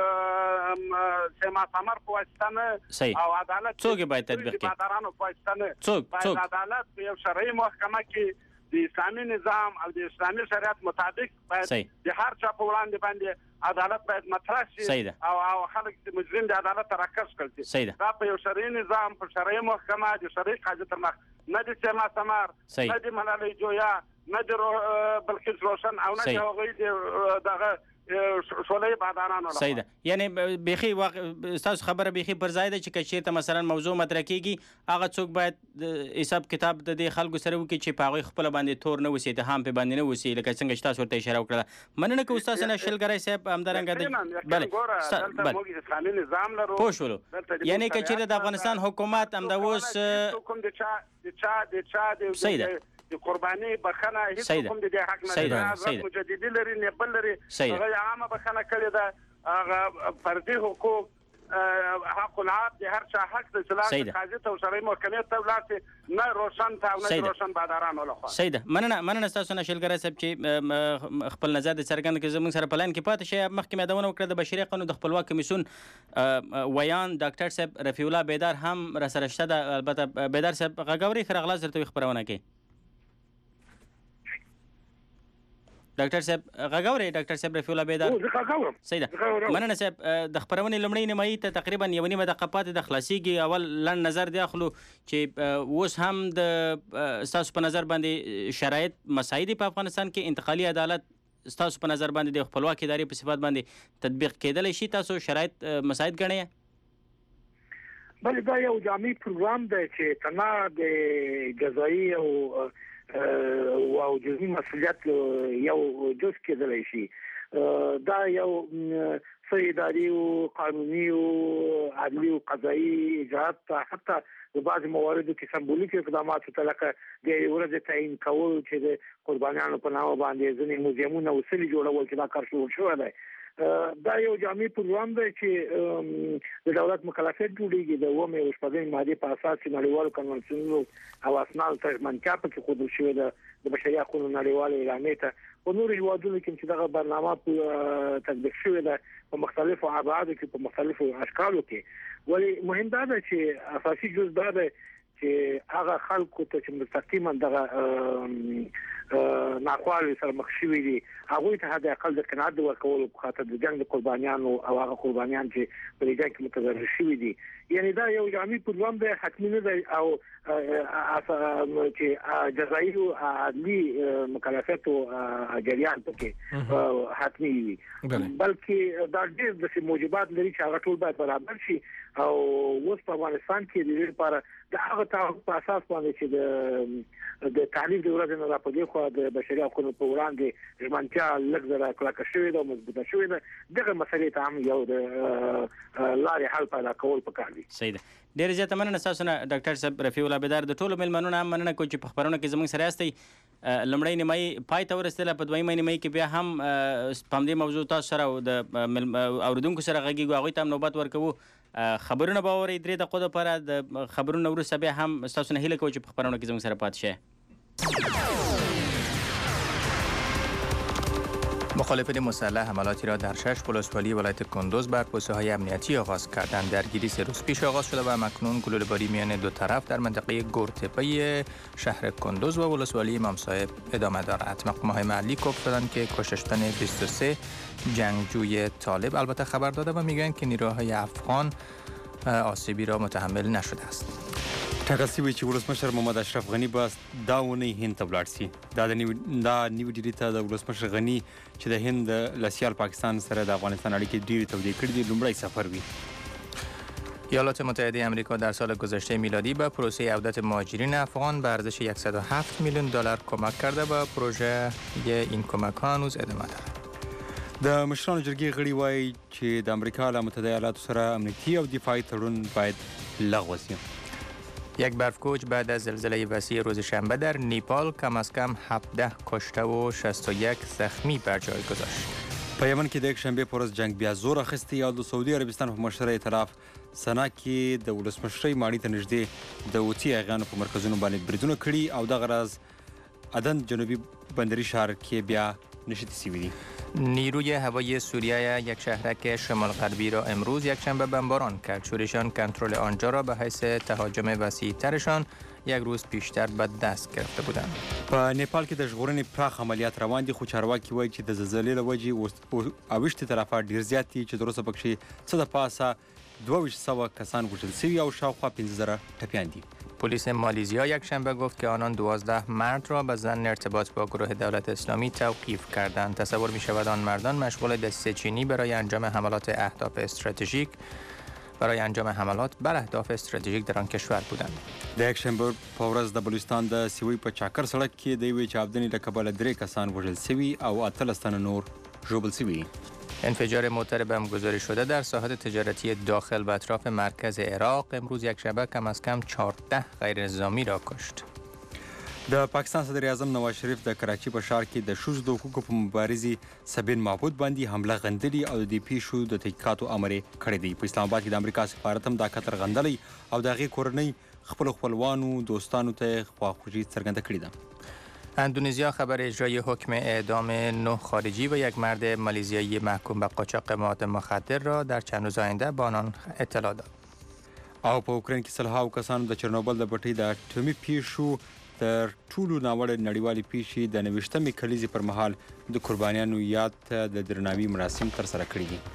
سیما ثمر په واسطه نه، او عدالت څوک باید تطبیق کړي؟ مدارانو په واسطه نه. څوک څوک عدالت په یو شرعي محکمه کې د اسلامي نظام او د اسلامي شریعت مطابق باید د هر چا په وړاندې باندې عدالت باید مطرح شي او او خلک د مجرم د عدالت ترکز کړي. دا په یو شرعي نظام، په شرعي محکمه د شرعي قاضي تر مخ نه د سیما ثمر، نه د ملالۍ جویا، نه د بلقیس روشن او نه د هغوی دغه شولې بادارانو. صحیح ده. یعنی بيخي تاسو خبره بيخي پر ځای ده چې کچېرته مثلا موضوع مطرح کیږي، هغه څوک باید حساب کتاب د دې خلکو سره وکړي چې په هغوی خپل باندې تور نه وسی، ته هم په باندې نه وسی، لکه څنګه چې تاسو ورته اشاره وکړه. مننه کوم تاسو نه شلګری صاحب همدارنګه ده. بله موږ اسلامي نظام لرو. پوه شولو. یعنی کچېرته د افغانستان حکومت هم د اوس کوم د چا د چا د چا د صحیح ده قرباني بخنه هیڅ کوم د حق نه مجددي لري نه بل لري، هغه عامه بخنه کړی ده، هغه فردي حقوق حق العبد د هر چا حق د اصلاح قاضي ته شرعي محکمې ته ولاړ نه روشن ته نه روشن بادارانو له خوا. صحیح ده. مننه مننه تاسو نه شلګری صاحب چې خپل نظر د څرګند کړ. زموږ سره پلان کې پاتې شي. مخکې مې دونه وکړه د بشري قانون د خپلواک کمیسیون ویان ډاکټر صاحب رفیع الله بیدار هم را سره شته ده. البته بیدار صاحب غاګوري خیر اغلاس درته خبرونه کوي. ډاکټر صاحب غاګوري ډاکټر صاحب رفیع الله بیدار. او زه غاګورم. صحیح ده. مننه صاحب د خبرونې لمړی نیمایي ته تقریبا یو نیمه دقیقه پاتې د خلاصيږي. اول لن نظر دی اخلو چې اوس هم د تاسو په نظر باندې شرایط مساعد په افغانستان کې انتقالي عدالت تاسو په نظر باندې د خپلواک ادارې په صفات باندې تطبیق کېدلی شي؟ تاسو شرایط مساعد ګڼئ؟ بله دا یو جامع پروګرام دی چې تنها د جزایي او او جزئی مسؤلیت یو جز کېدلی شي. دا یو څه اداري او قانوني او عدلي او قضایي اجراءات حتی د بعض مواردو کې سمبولیک اقدامات ته لکه د ورځې تعیین کول چې د قربانیانو په نامه باندې ځینې موزیمونه او سلي جوړول چې دا کار شروع شوی دی. دا یو جامع پروګرام دی چې د دولت مکلفیت جوړیږي د اومه او شپږمې ماده په اساس چې نړیوالو کنوانسیونونو او اسناد ترمنځ په خودو شوی د بشري حقوقو نړیوال اعلامیه ته په نور هیوادونو کې چې دغه برنامه په تطبیق شوی ده په مختلفو ابعادو کې په مختلفو اشکالو کې. ولی مهم دا ده چې اساسي جز دا ده چې هغه خلکو ته چې مستقیما دغه ناخوالې سره مخ شوي دي هغوی ته حد اقل د قناعت ورکولو په خاطر د جنګ د قربانیانو او هغه قربانیان چې په دې جنګ کې متضرر شوي دي یعنی دا یو جامع پروګرام دی حتمي نه دی او چې جزایي او عدلي مکلفیت او جریان پکې حتمي وي بلکې دا ډېر د موجبات لري چې هغه ټول باید برابر شي او اوس په افغانستان کې د دې لپاره د هغه تعهد په اساس باندې چې د د تعلیم د ورځې نه راپدې خو د بشري حقوقو په وړاندې ژمنتیا لږ زره کلکه شوې ده او مضبوطه شوې ده دغه مسلې ته هم یو د لارې حل پیدا کول پکار دي. صحیح ده. ډېر زیاته مننه ستاسو نه ډاکټر صاحب رفیع الله بیدار. د ټولو مېلمنو نه هم مننه کوم چې په خپرونه کې زموږ سره یاستئ. لومړی نیمایي پای ته ورسېدله، په دویمه نیمایي کې بیا هم په همدې موضوع تاسو سره او د اورېدونکو سره غږیږو، هغوی ته هم نوبت ورکوو. خبرونه به واورئ درې دقیقو دپاره. د خبرونو وروسته بیا هم ستاسو نه هیله کوو چې په خپرونه کې زموږ سره پاتې شئ. مخالفین مسلح حملاتی را در شش ولسوالی ولایت کندوز بر پست‌های امنیتی آغاز کردند. درگیری سه روز پیش آغاز شده و مکنون گلوله‌باری میان دو طرف در منطقه گورتپه شهر کندوز و ولسوالی امام صاحب ادامه دارد. مقام‌های محلی کفر دادند که کشته شدن بیست و سه جنگجوی طالب البته خبر داده و میگویند که نیروهای افغان آسیبی را متحمل نشده است. ټاکل شوی چې ولسمشر محمد اشرف غني به دا اونۍ هند ته ولاړ شي. دا د نوي ډیلي ته د ولسمشر غني چې د هند له سیال پاکستان سره د افغانستان اړیکې ډېرې تودې کړي دي لومړی سفر وي. ایالات متحده آمریکا در سال گذشته میلادی به پروسه عودت مهاجرین افغان به ارزش صد و هفت میلیون دلار کمک کرده و پروژه این کمک ها هنوز ادامه دارد. د مشرانو جرګې غړي وایي چې د امریکا له متحده ایالاتو سره امنیتي او دفاعي تړون باید لغوه شي. یک برفکوچ بعد از زلزله وسیع روز شنبه در نیپال کم از کم هفده کشته و شصت و یک زخمی بر جای گذاشت. په یمن کې د یک شنبه پر ورځ جنگ بیا زور اخیستی او د سعودي عربستان په مشره ائتلاف سنا کې د ولسمشرۍ ماڼۍ ته نږدې د حوثي اغیانو په مرکزونو باندې بریدونه کړي او دغه راز عدن جنوبي بندري ښار کې بیا نشتی شوي دي. نیروی هوایی سوریه یک شهرک شمال غربی را امروز یکشنبه بمباران کرد. شورشیان کنترل آنجا را به حیث تهاجم وسیع‌ترشان یک روز پیشتر به دست گرفته بودند. په نیپال کې د ژغورنې پراخ عملیات روان دي، خو چارواکي وایي چې د زلزلې له وجې اوښتې تلفات ډېر زیات دي چې تر اوسه پکښې څه د پاسه دوه ویشت سوه کسان وژل شوي او شاوخوا پنځه زره ټپیان دي. پلیس مالیزیا یک شنبه گفت که آنان دوازده مرد را به ظن ارتباط با گروه دولت اسلامی توقیف کردند. تصور می شود آن مردان مشغول دسیسه چینی برای انجام حملات اهداف استراتژیک برای انجام حملات بر اهداف استراتژیک در آن کشور بودند. د یک شنبه په ورځ د بلوچستان د سیوی په چاکر سړک کې د یوې چاودنې له کبله درې کسان وژل شوي او اتلس تنه نور ژوبل شوي. انفجار موتر بمبگذاری شده در ساحت تجارتی داخل و اطراف مرکز عراق امروز یک شبه کم از کم چهارده غیر نظامی را کشت. د پاکستان صدر اعظم نواز شریف د کراچي په ښار کې د ښځو د حقوقو په مبارزې سبین معبود باندې حمله غندلې او د دې پیښو د تحقیقاتو امر یې کړی دی. په اسلام آباد کې د امریکا سفارت هم دا خطر غندلی او د هغې کورنۍ خپلو خپلوانو دوستانو ته خواخوږي څرګنده کړې ده. اندونزیا خبر اجرای حکم اعدام نه خارجی و یک مرد مالزیایی محکوم به قاچاق مواد مخدر را در چند روز آینده به آنان اطلاع داد. او په اوکراین کې سلهاو کسانو د چرنوبل د بټۍ د اټومي پیښو تر ټولو ناوړه نړیوالې پیښې د نویشتمې کلیزې پر مهال د قربانیانو یاد ته د درناوي مراسم ترسره کړي دي.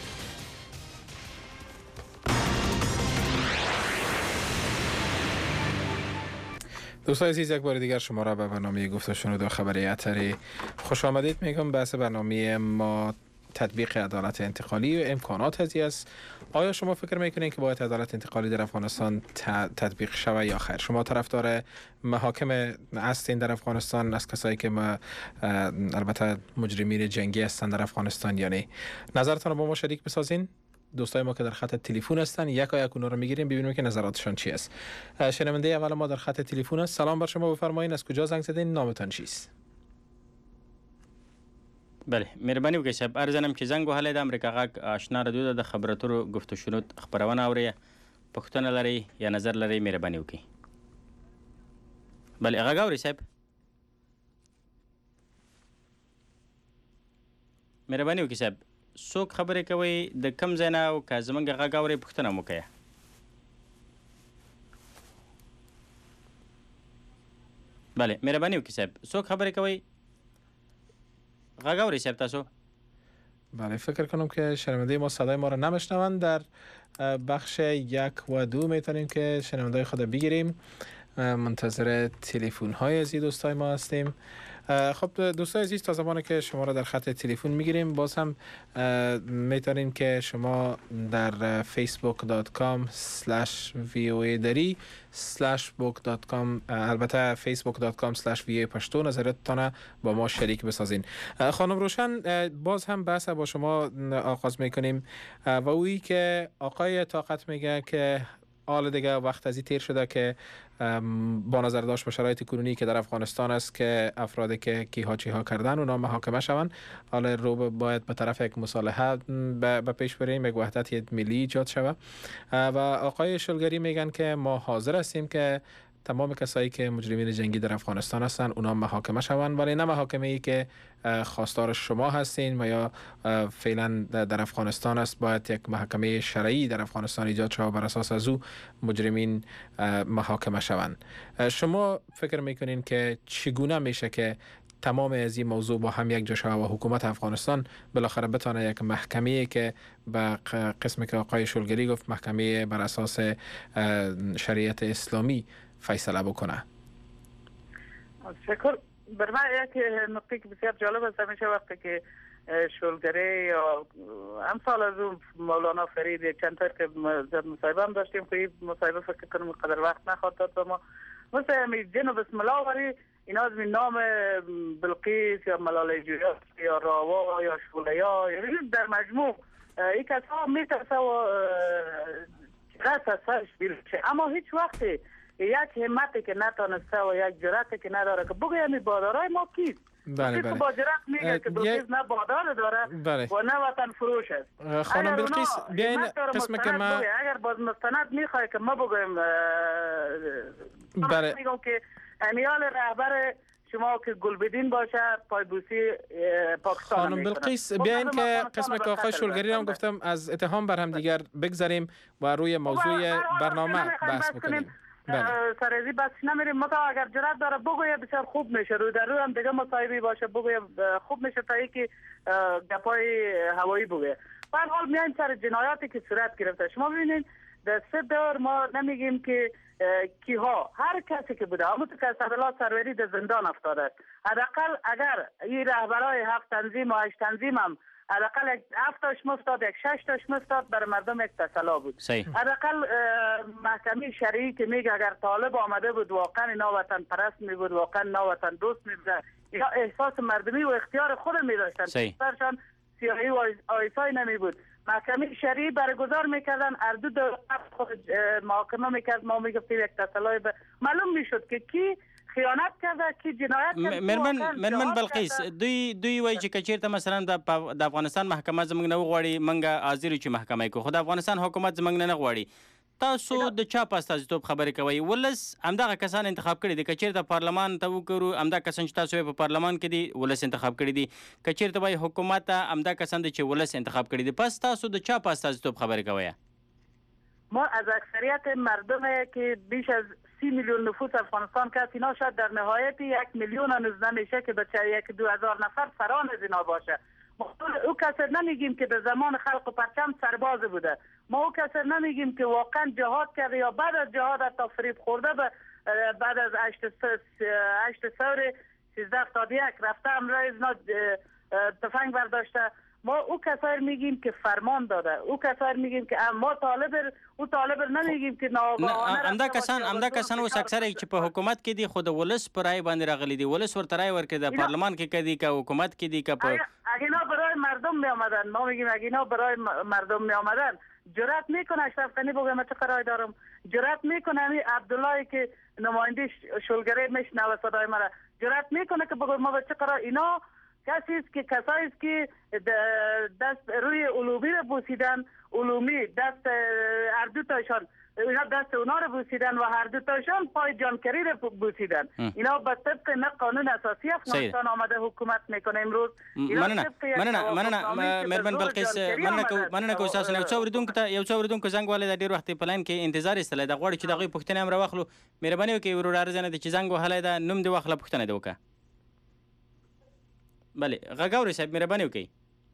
دوستان عزیز، یک بار دیگر شما را به برنامه گفت و شنود و خبری اتری خوش آمدید میگم. بحث برنامه ما تطبیق عدالت انتقالی و امکانات هزی است. آیا شما فکر میکنید که باید عدالت انتقالی در افغانستان تطبیق شود یا خیر؟ شما طرفدار محاکم هستین در افغانستان از کسایی که ما البته مجرمین جنگی هستند در افغانستان یا نه؟ نظرتان رو با ما شریک بسازین. دوستای ما که در خط تلفن هستن یکا یک اونها رو میگیریم ببینیم که نظراتشان چی است. شنونده اول ما در خط تلفن است. سلام بر شما، بفرمایید از کجا زنگ زدین، نامتان چیست؟ بله، مهرباني وکړئ صاحب. ارزنم چې زنګ وهلی د امریکا غږ آشنا رادیو د خبر اترو گفت و شنود خبرونه اورئ. پوښتنه لرئ یا نظر لرئ مهرباني وکړئ. بله غږ اورئ صاحب. مهرباني وکړئ صاحب. څوک خبرې کوي د کم ځای نه او که زموږ غږ اورئ پوښتنه مو کوئ. بله مهرباني وکړئ صاحب څوک خبرې کوي غږ اورئ صاحب تاسو بله فکر کنم که شنونده ما صدای ما را نمیشنوند. در بخش یک و دو میتونیم که شنونده خود بگیریم. منتظر تلفن های از دوستای ما هستیم. خب دوستای عزیز تا زمانی که شما را در خط تلفن میگیریم باز هم میتونیم که شما در فیسبوک دات کام سلش وی او ای دری سلش بوک دات کام البته فیسبوک دات کام سلش وی او ای پشتو نظرتتان با ما شریک بسازین. خانم روشن باز هم بحث با شما آغاز میکنیم و اویی که آقای طاقت میگه که حال دیگه وقت ازی تیر شده که با نظر داشت به شرایط کنونی که در افغانستان است که افرادی که کیها چیها کردن اونا محاکمه شوند. حالا رو باید به طرف یک مصالحه به پیش بریم، یک وحدت ملی ایجاد شود و آقای شلگری میگن که ما حاضر هستیم که تمام کسایی که مجرمین جنگی در افغانستان هستن اونا محاکمه شوند، ولی نه محاکمه ای که خواستار شما هستین و یا فعلا در افغانستان است. باید یک محاکمه شرعی در افغانستان ایجاد شود بر اساس از او مجرمین محاکمه شوند. شما فکر میکنین که چگونه میشه که تمام از این موضوع با هم یک جا شود و حکومت افغانستان بالاخره بتونه یک محکمه که به قسمی که آقای شلگری گفت محکمه بر اساس شریعت اسلامی فیصله بکنه؟ شکر. بر من یک نکته که بسیار جالب است همیشه وقتی که شلگری یا امثال از اون مولانا فرید چند تا که مصاحبه هم داشتیم که این مصاحبه فکر کنم قدر وقت نخواهد داد به ما مثل همین جن و بسم الله ولی اینا از نام بلقیس یا ملاله جویات یا راوا یا شولیا در مجموع این کسا میترسه و رس از سرش بیرشه، اما هیچ وقتی یک همتی که نتانسته و یک جرأتی که نداره که بگه همی بادارای ما کیست؟ بله بله. با جرأت میگه که بلقیس نه بادار داره بله. و نه وطن فروش است. خانم بلقیس بیاین قسم که ما اگر باز مستند میخواه که ما بگویم بله میگم که امیال رهبر شما که گلبدین باشه پایبوسی پاکستان خانم بلقیس بیاین که قسم که آقای شلگری هم گفتم از اتهام بر هم دیگر بگذاریم و روی موضوع برنامه بحث بکنیم. سرازی بس نمیریم متا اگر جرأت داره بگویه بسیار خوب میشه، روی در روی هم دیگه مصاحبه باشه بگویه خوب میشه تا اینکه گپای هوایی بگویه. به هر حال میایم سر جنایاتی که صورت گرفته. شما ببینید در سه دور ما نمیگیم که کیها هر کسی که بوده همون که اسدالله سروری در زندان افتاده است. حداقل اگر این رهبرای هفت تنظیم و هشت تنظیم هم حداقل هفت تاش مفتاد یک شش تاش مفتاد برای مردم یک تسلا بود. حداقل محکمه شرعی که میگه اگر طالب آمده بود واقعا اینا وطن پرست می بود، واقعا اینا وطن دوست می بود یا احساس مردمی و اختیار خود می داشتن سرشان سیاهی و آیسای نمی بود. محکمه شرعی برگزار میکردن اردو دو خود محاکمه میکرد ما میگفتیم یک تسلای معلوم میشد که کی خیانت کرده کی جنایت کرده. مرمن مرمن بلقیس دوی دوی وایي چې کچیرته مثلا د افغانستان محکمه زمنګ نه غواړي منګه حاضر چې محکمه کو خو د افغانستان حکومت زمنګ نه غواړي تاسو د چا په استازیتوب خبرې کوي ولس همدغه کسان انتخاب کړي دي کچیرته پارلمان ته وګورو همدا کسان چې تاسو په پارلمان کې دي ولس انتخاب کړي دي کچیرته وایي حکومت همدا کسان دي چې ولس انتخاب کړي دي پس تاسو د چا په استازیتوب خبرې کوي؟ ما از اکثریت مردم که بیش از سی میلیون نفوس افغانستان که اینا شاید در نهایت یک میلیون هنوز نمیشه که بچه یک دو هزار نفر فران از اینا باشه. ما او کسر نمیگیم که به زمان خلق و پرچم سرباز بوده، ما او کسر نمیگیم که واقعا جهاد کرده یا بعد از جهاد تا فریب خورده به بعد از هشت سور سیزده تا یک رفته امرای اینا تفنگ برداشته. ما او کسایی میگیم که فرمان داده، او کسایی میگیم که ما طالب او طالب نمیگیم که ناآگاهانه همدا کسان همدا کسان اوس اکثره چې په حکومت کې دي خود ولس پرای باندې راغلي دي ولس ورته رای ورکړي د پارلمان کې کدي که حکومت کې دي که په اگه برای مردم می آمدن ما میگیم اگه اینا برای مردم می آمدن جرأت میکنه اشرف غنی بگه من چه قراری دارم، جرأت میکنه همین عبدالله که نماینده شلگری میشنوه صدای مرا جرأت میکنه که بگه ما به چه قرار. اینا کسی است که کسایی است که دست روی علومی رو بوسیدن، علومی دست اردو تایشان اینا دست اونا رو بوسیدن و هر دو تاشان پای جانکری رو بوسیدن. اینا به طبق نه قانون اساسی افغانستان آمده حکومت میکنه امروز. مننه مننه مننه مهربان بلقیس مننه کو مننه کو اساسا یو څو اوریدونکو ته یو څو اوریدونکو زنګ والي د ډیر وخت په لاین کې انتظار استل د غوړي چې دغه پښتنه امر واخلو مهرباني وکړئ ورور ارزنه د چې زنګ وهلای دا نوم دی واخله پښتنه دی وکړه. بله غاګوري صاحب مهرباني وکړئ.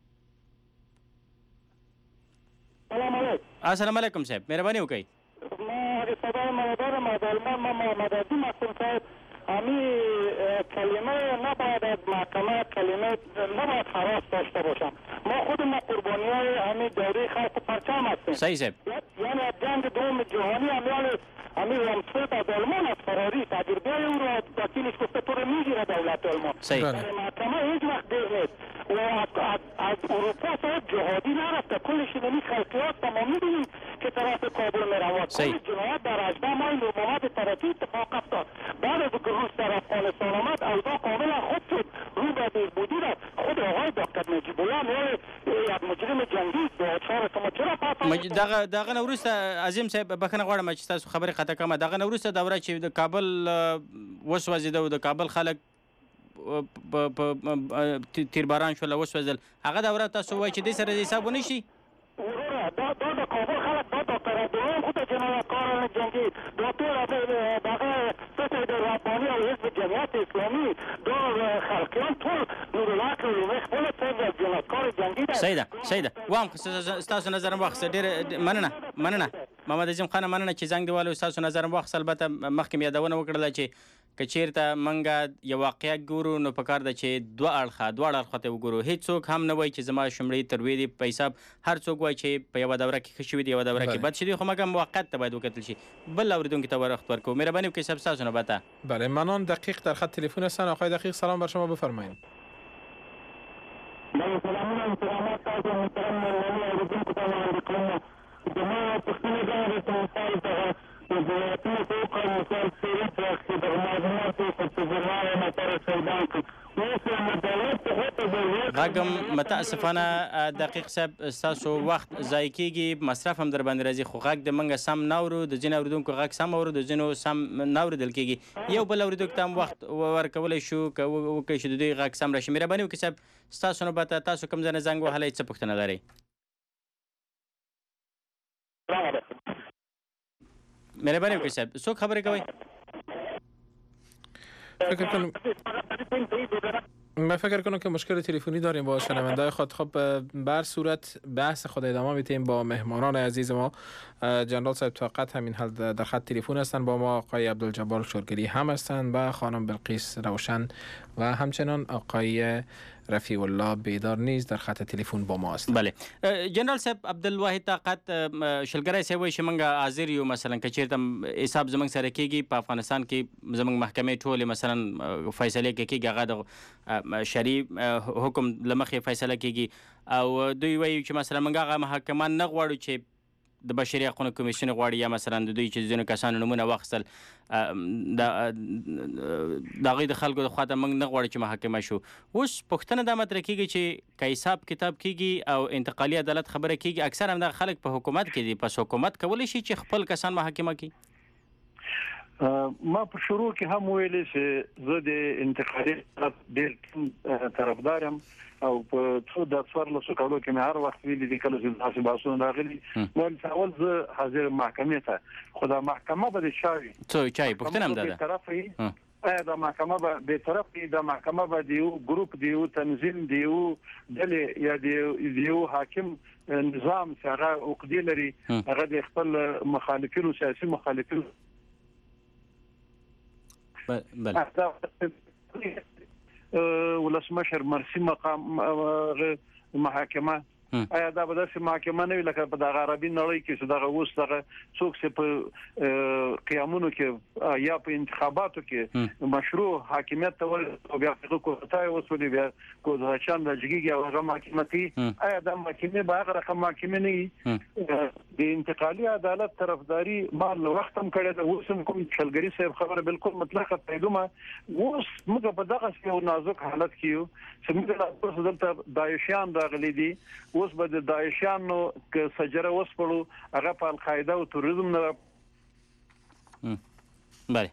سلام علیکم. السلام علیکم صاحب مهرباني وکړئ. ما صدای مادر مادرمان ما محمد معصوم صاحب امی کلمه نباید از محکمه کلمه نباید خلاص داشته باشم. ما خود ما قربانی های همین دوره خط پرچم هستیم. صحیح صاحب. یعنی از جنگ دوم جهانی امیال همین وامسفت از آلمان از فراری تجربه او را وکیلش گفته تو رو میگیره دولت آلمان. صحیح. در محکمه هیچ وقت دیر نیست. و از, از, از اروپا صاحب جهادی نرفته کلش اینمی خلقیات ما میبینیم که طرف کابل میرواد. کل جنایت در اجده ماه نور محمد ترکی اتفاق افتاد. بعد از که روس در افغانستان آمد اوضاع کاملا خوب شد. رو به بهبودی رفت. خود آقای دکتر نجیب الله نور یک مجرم جنگی دادچار شما چرا پاس دغه دغه نه وروسته عظیم صاحب بخنه غواړم چې تاسو خبرې قطع کوم. دغه نه وروسته دوره چې د کابل وسوځیده او د کابل خلک په تیرباران شول وسوځل هغه دوره تاسو وایي چې دې سره حساب ونه شي. وروره دا دا د کابل خلک دا دکتر دوم خود جنایتکاران جنگی دا ټول دغه ستاسو د رباني او حزب جمعیت اسلامي دا خلقیان ټول نورالله کلمه خپل څنګه جنایتکار جنگی ده. صحیح ده صحیح ده وایم ستاسو نظر واخیسته ډېر مننه مننه محمد عظیم خان مننه چې زنګ دیوالو ستاسو نظر واخیسته. البته مخکې مې یادونه وکړله چې که چیرته منګه یو واقعه ګورو نو پکار ده چې دوه اړخه دواړه اړخو ته وګورو. هیڅوک هم نه وایي چې زما شمړې تروې دي په حساب هر څوک وایي چې په یوه دوره کې ښه شوي دي یوه دوره کې بد شوي خو مګر موقت ته باید وکتل شي. بل اورېدونکي ته وخت ورکوو. مهرباني وکړئ صاحب ستاسو نوبته. بله منان دقیق در خط تلفن هستن. آقای دقیق سلام بر شما بفرمایید. بله سلامونه انتقامات تاسو محترم مولوی اورېدونکو ته وړاندې کوم. زما پوښتنې دا ده چې مثال ته وزارتونه فوق مثال سیریت وقتی در معلومات خودسرانه مطار سیدان کن غږم متاسفانه دقیق صاحب ستاسو وخت ضایع کیږي مصرف هم در باندې راځي خو غږ د منګه سم نه اورو د ځینو اورېدونکو غږ سم اورو د ځینو سم نه اورېدل کیږي. یو بل اورېدونکو ته هم وخت ورکولی شو که وکړی شو د دوی غږ سم راشي. مهرباني وکړئ صاحب ستاسو نوبته تاسو کوم ځای نه زنګ وهلی څه پوښتنه لرئ؟ مهرباني وکړئ صاحب څوک خبرې کوئ؟ فکر کنم من فکر کنم که مشکل تلفنی داریم با شنونده خود. خب بر صورت بحث خود ادامه میتیم با مهمانان عزیز ما. جنرال صاحب طاقت همین حال در خط تلفن هستند با ما. آقای عبدالجبار شورگری هم هستند و خانم بلقیس روشن و همچنان آقای رفیع الله بیدار نیز در خط تلفن با ما است. بله جنرال صاحب عبدالواحد طاقت شلګری صاحب وایي چې موږ حاضر یو مثلا که چیرته حساب زموږ سره کیږي په افغانستان کې زموږ محکمې ټولې مثلا فیصلې کیږي هغه د شرعي حکم له مخې فیصله کیږي او دوی وایي چې مثلا موږ هغه محکمان نه غواړو چې د بشري حقوقو کمیسیون غواړي یا مثلا د دوی چې ځینو کسانو نومونه واخیستل د هغوی د خلکو د خوا ته موږ نه غواړو چې محاکمه شو. اوس پوښتنه دا مطرح کیږي چې که حساب کتاب کیږي او انتقالي عدالت خبره کیږي اکثر همدغه خلک په حکومت کې دي پس حکومت کولی شي چې خپل کسان محاکمه کړي؟ ما په شروع کې هم ویلې چې زه د انتقالي ډېر طرفدار یم او په څو د څوارلسو کالو کې مې هر وخت ویلي دي کله چې داسې بحثونه راغلي نو اول زه حاضر محکمې ته خو دا محکمه به د چا وي څه چا یې پوښتنه هم دا ده آیا دا محکمه به بېطرف وي دا محکمه به د یو ګروپ د یو تنظیم د یو ډلې یا د یو حاکم نظام چې هغه عقدې لري هغه د خپل مخالفینو سیاسي مخالفینو بله ولسمشر مرسي مقام محاکمه آیا دا به داسې محاکمه نه وي لکه په دغه عربي نړۍ کې چې دغه اوس دغه څوک چې په قیامونو کې یا په انتخاباتو کې مشروع حاکمیت ته ول او بیا په کوټای وسولې بیا کوزاچان د جګیږي او هغه محکمه کوي آیا دا محکمه به هغه رقم محکمه نه وي د انتقالي عدالت طرفداري ما له وخت هم کړی د اوس هم کوم شلګری صاحب خبره بالکل مطلقه پیدومه اوس موږ په دغه یو نازک حالت کې یو چې موږ لا اوس دلته داعشیان راغلي دي اوس به د داعشیانو که سجره وسپړو هغه په القاعده او تروریزم نه بله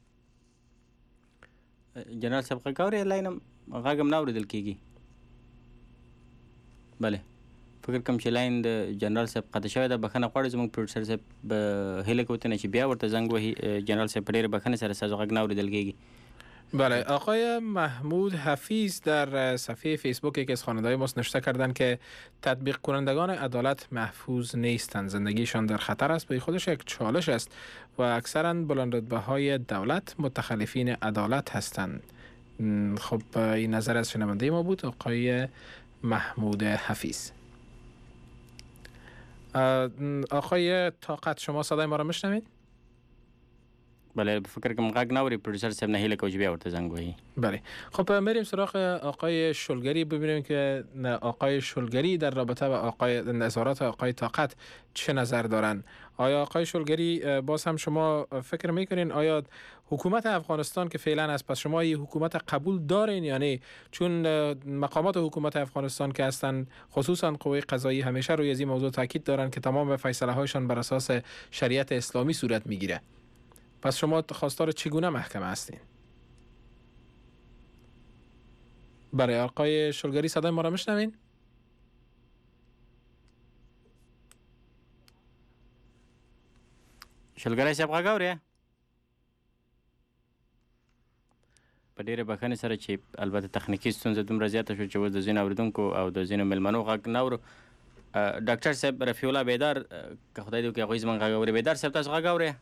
جنرال صاحب غاوري لاینم غاګم نه اوریدل کیږي. بله فکر کوم چې لاین د جنرال صاحب قطع شوی ده. بخښنه غواړو زموږ پروډوسر صاحب هیله کوو چې بیا ورته زنګ وهي. جنرال صاحب په ډېره بخښنې سره ستاسو غږ نه اوریدل کیږي. بله آقای محمود حفیظ در صفحه فیسبوک یکی از خواننده‌های ما نوشته کردند که تطبیق کنندگان عدالت محفوظ نیستند، زندگیشان در خطر است. به خودش یک چالش است و اکثرا بلندرتبه‌های دولت متخلفین عدالت هستند. خب این نظر از شنونده ما بود آقای محمود حفیظ. آقای طاقت شما صدای ما را میشنوید؟ بله فکر کنم غږ نوري پروډوسر صاحب نه هیله کوي بیا ورته زنګ وهي. بله خب میریم سراغ آقای شلگری ببینیم که آقای شلگری در رابطه با آقای نظارات آقای طاقت چه نظر دارن. آیا آقای شلگری باز هم شما فکر میکنین آیا حکومت افغانستان که فعلا است پس شما این حکومت قبول دارین یا نه؟ چون مقامات حکومت افغانستان که هستن خصوصا قوه قضایی همیشه روی این موضوع تاکید دارن که تمام فیصله هایشان بر اساس شریعت اسلامی صورت میگیره. پس شما خواستار چگونه محکمه هستین؟ برای آقای شلگری صدای ما را میشنوین؟ شلګری صاحب غږ اورئ؟ په ډېرې بښنې سره چې البته تخنیکي ستونزه دومره زیاته شوه چې اوس د ځینو اورېدونکو او د ځینو مېلمنو غږ نه اورو. ډاکټر صاحب رفیع الله بیدار که خدای دې وکړي هغوی زموږ غږ اوري. بیدار صاحب تاسو غږ اورئ؟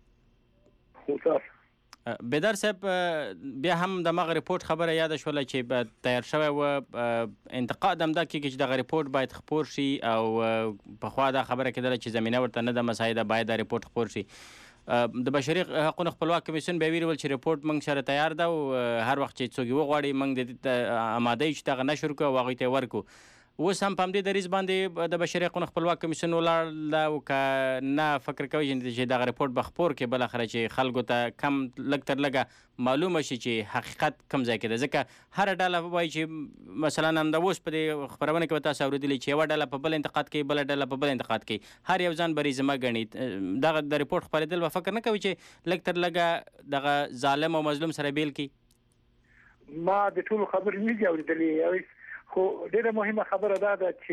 بیدار صاحب بیا هم دغه ریپورت خبره یاد شوله چې تیار شوی و انتقاد هم دا کېږي چې دغه ریپورت باید خپور شي او پخوا دا خبره کېدله چې زمینه ورته نه ده مساعده باید دا ریپورت خپور شي. د بشري حقونو خپلواک کمیسیون به ویل چې ریپورت موږ سره تیار ده او هر وخت چې څوک وغواړي موږ د آماده یو چې دغه نشر کړو او هغوی ته یې ورکړو. اوس هم په همدې دریځ باندې د بشري حقونو خپلواک کمیسیون ولاړ ده او که نه فکر کوي چې دغه ریپورت به خپور کړي بالاخره چې خلکو ته کم لږ تر لږه معلومه شي چې حقیقت کم ځای کې ده. ځکه هره ډله وایي چې مثلا همدا اوس په دې خپرونه کې به تاسو اورېدلي چې یوه ډله په بل انتقاد کوي بله ډله په بل انتقاد کوي، هر یو ځان بریزمه ګڼي. دغه د ریپورت خپرېدل به فکر نه کوي چې لږ تر لږه دغه ظالم او مظلوم سره بیل کړي؟ ما د ټولو خبرې نه دي اورېدلې، خو ډیره مهمه خبره دا ده چې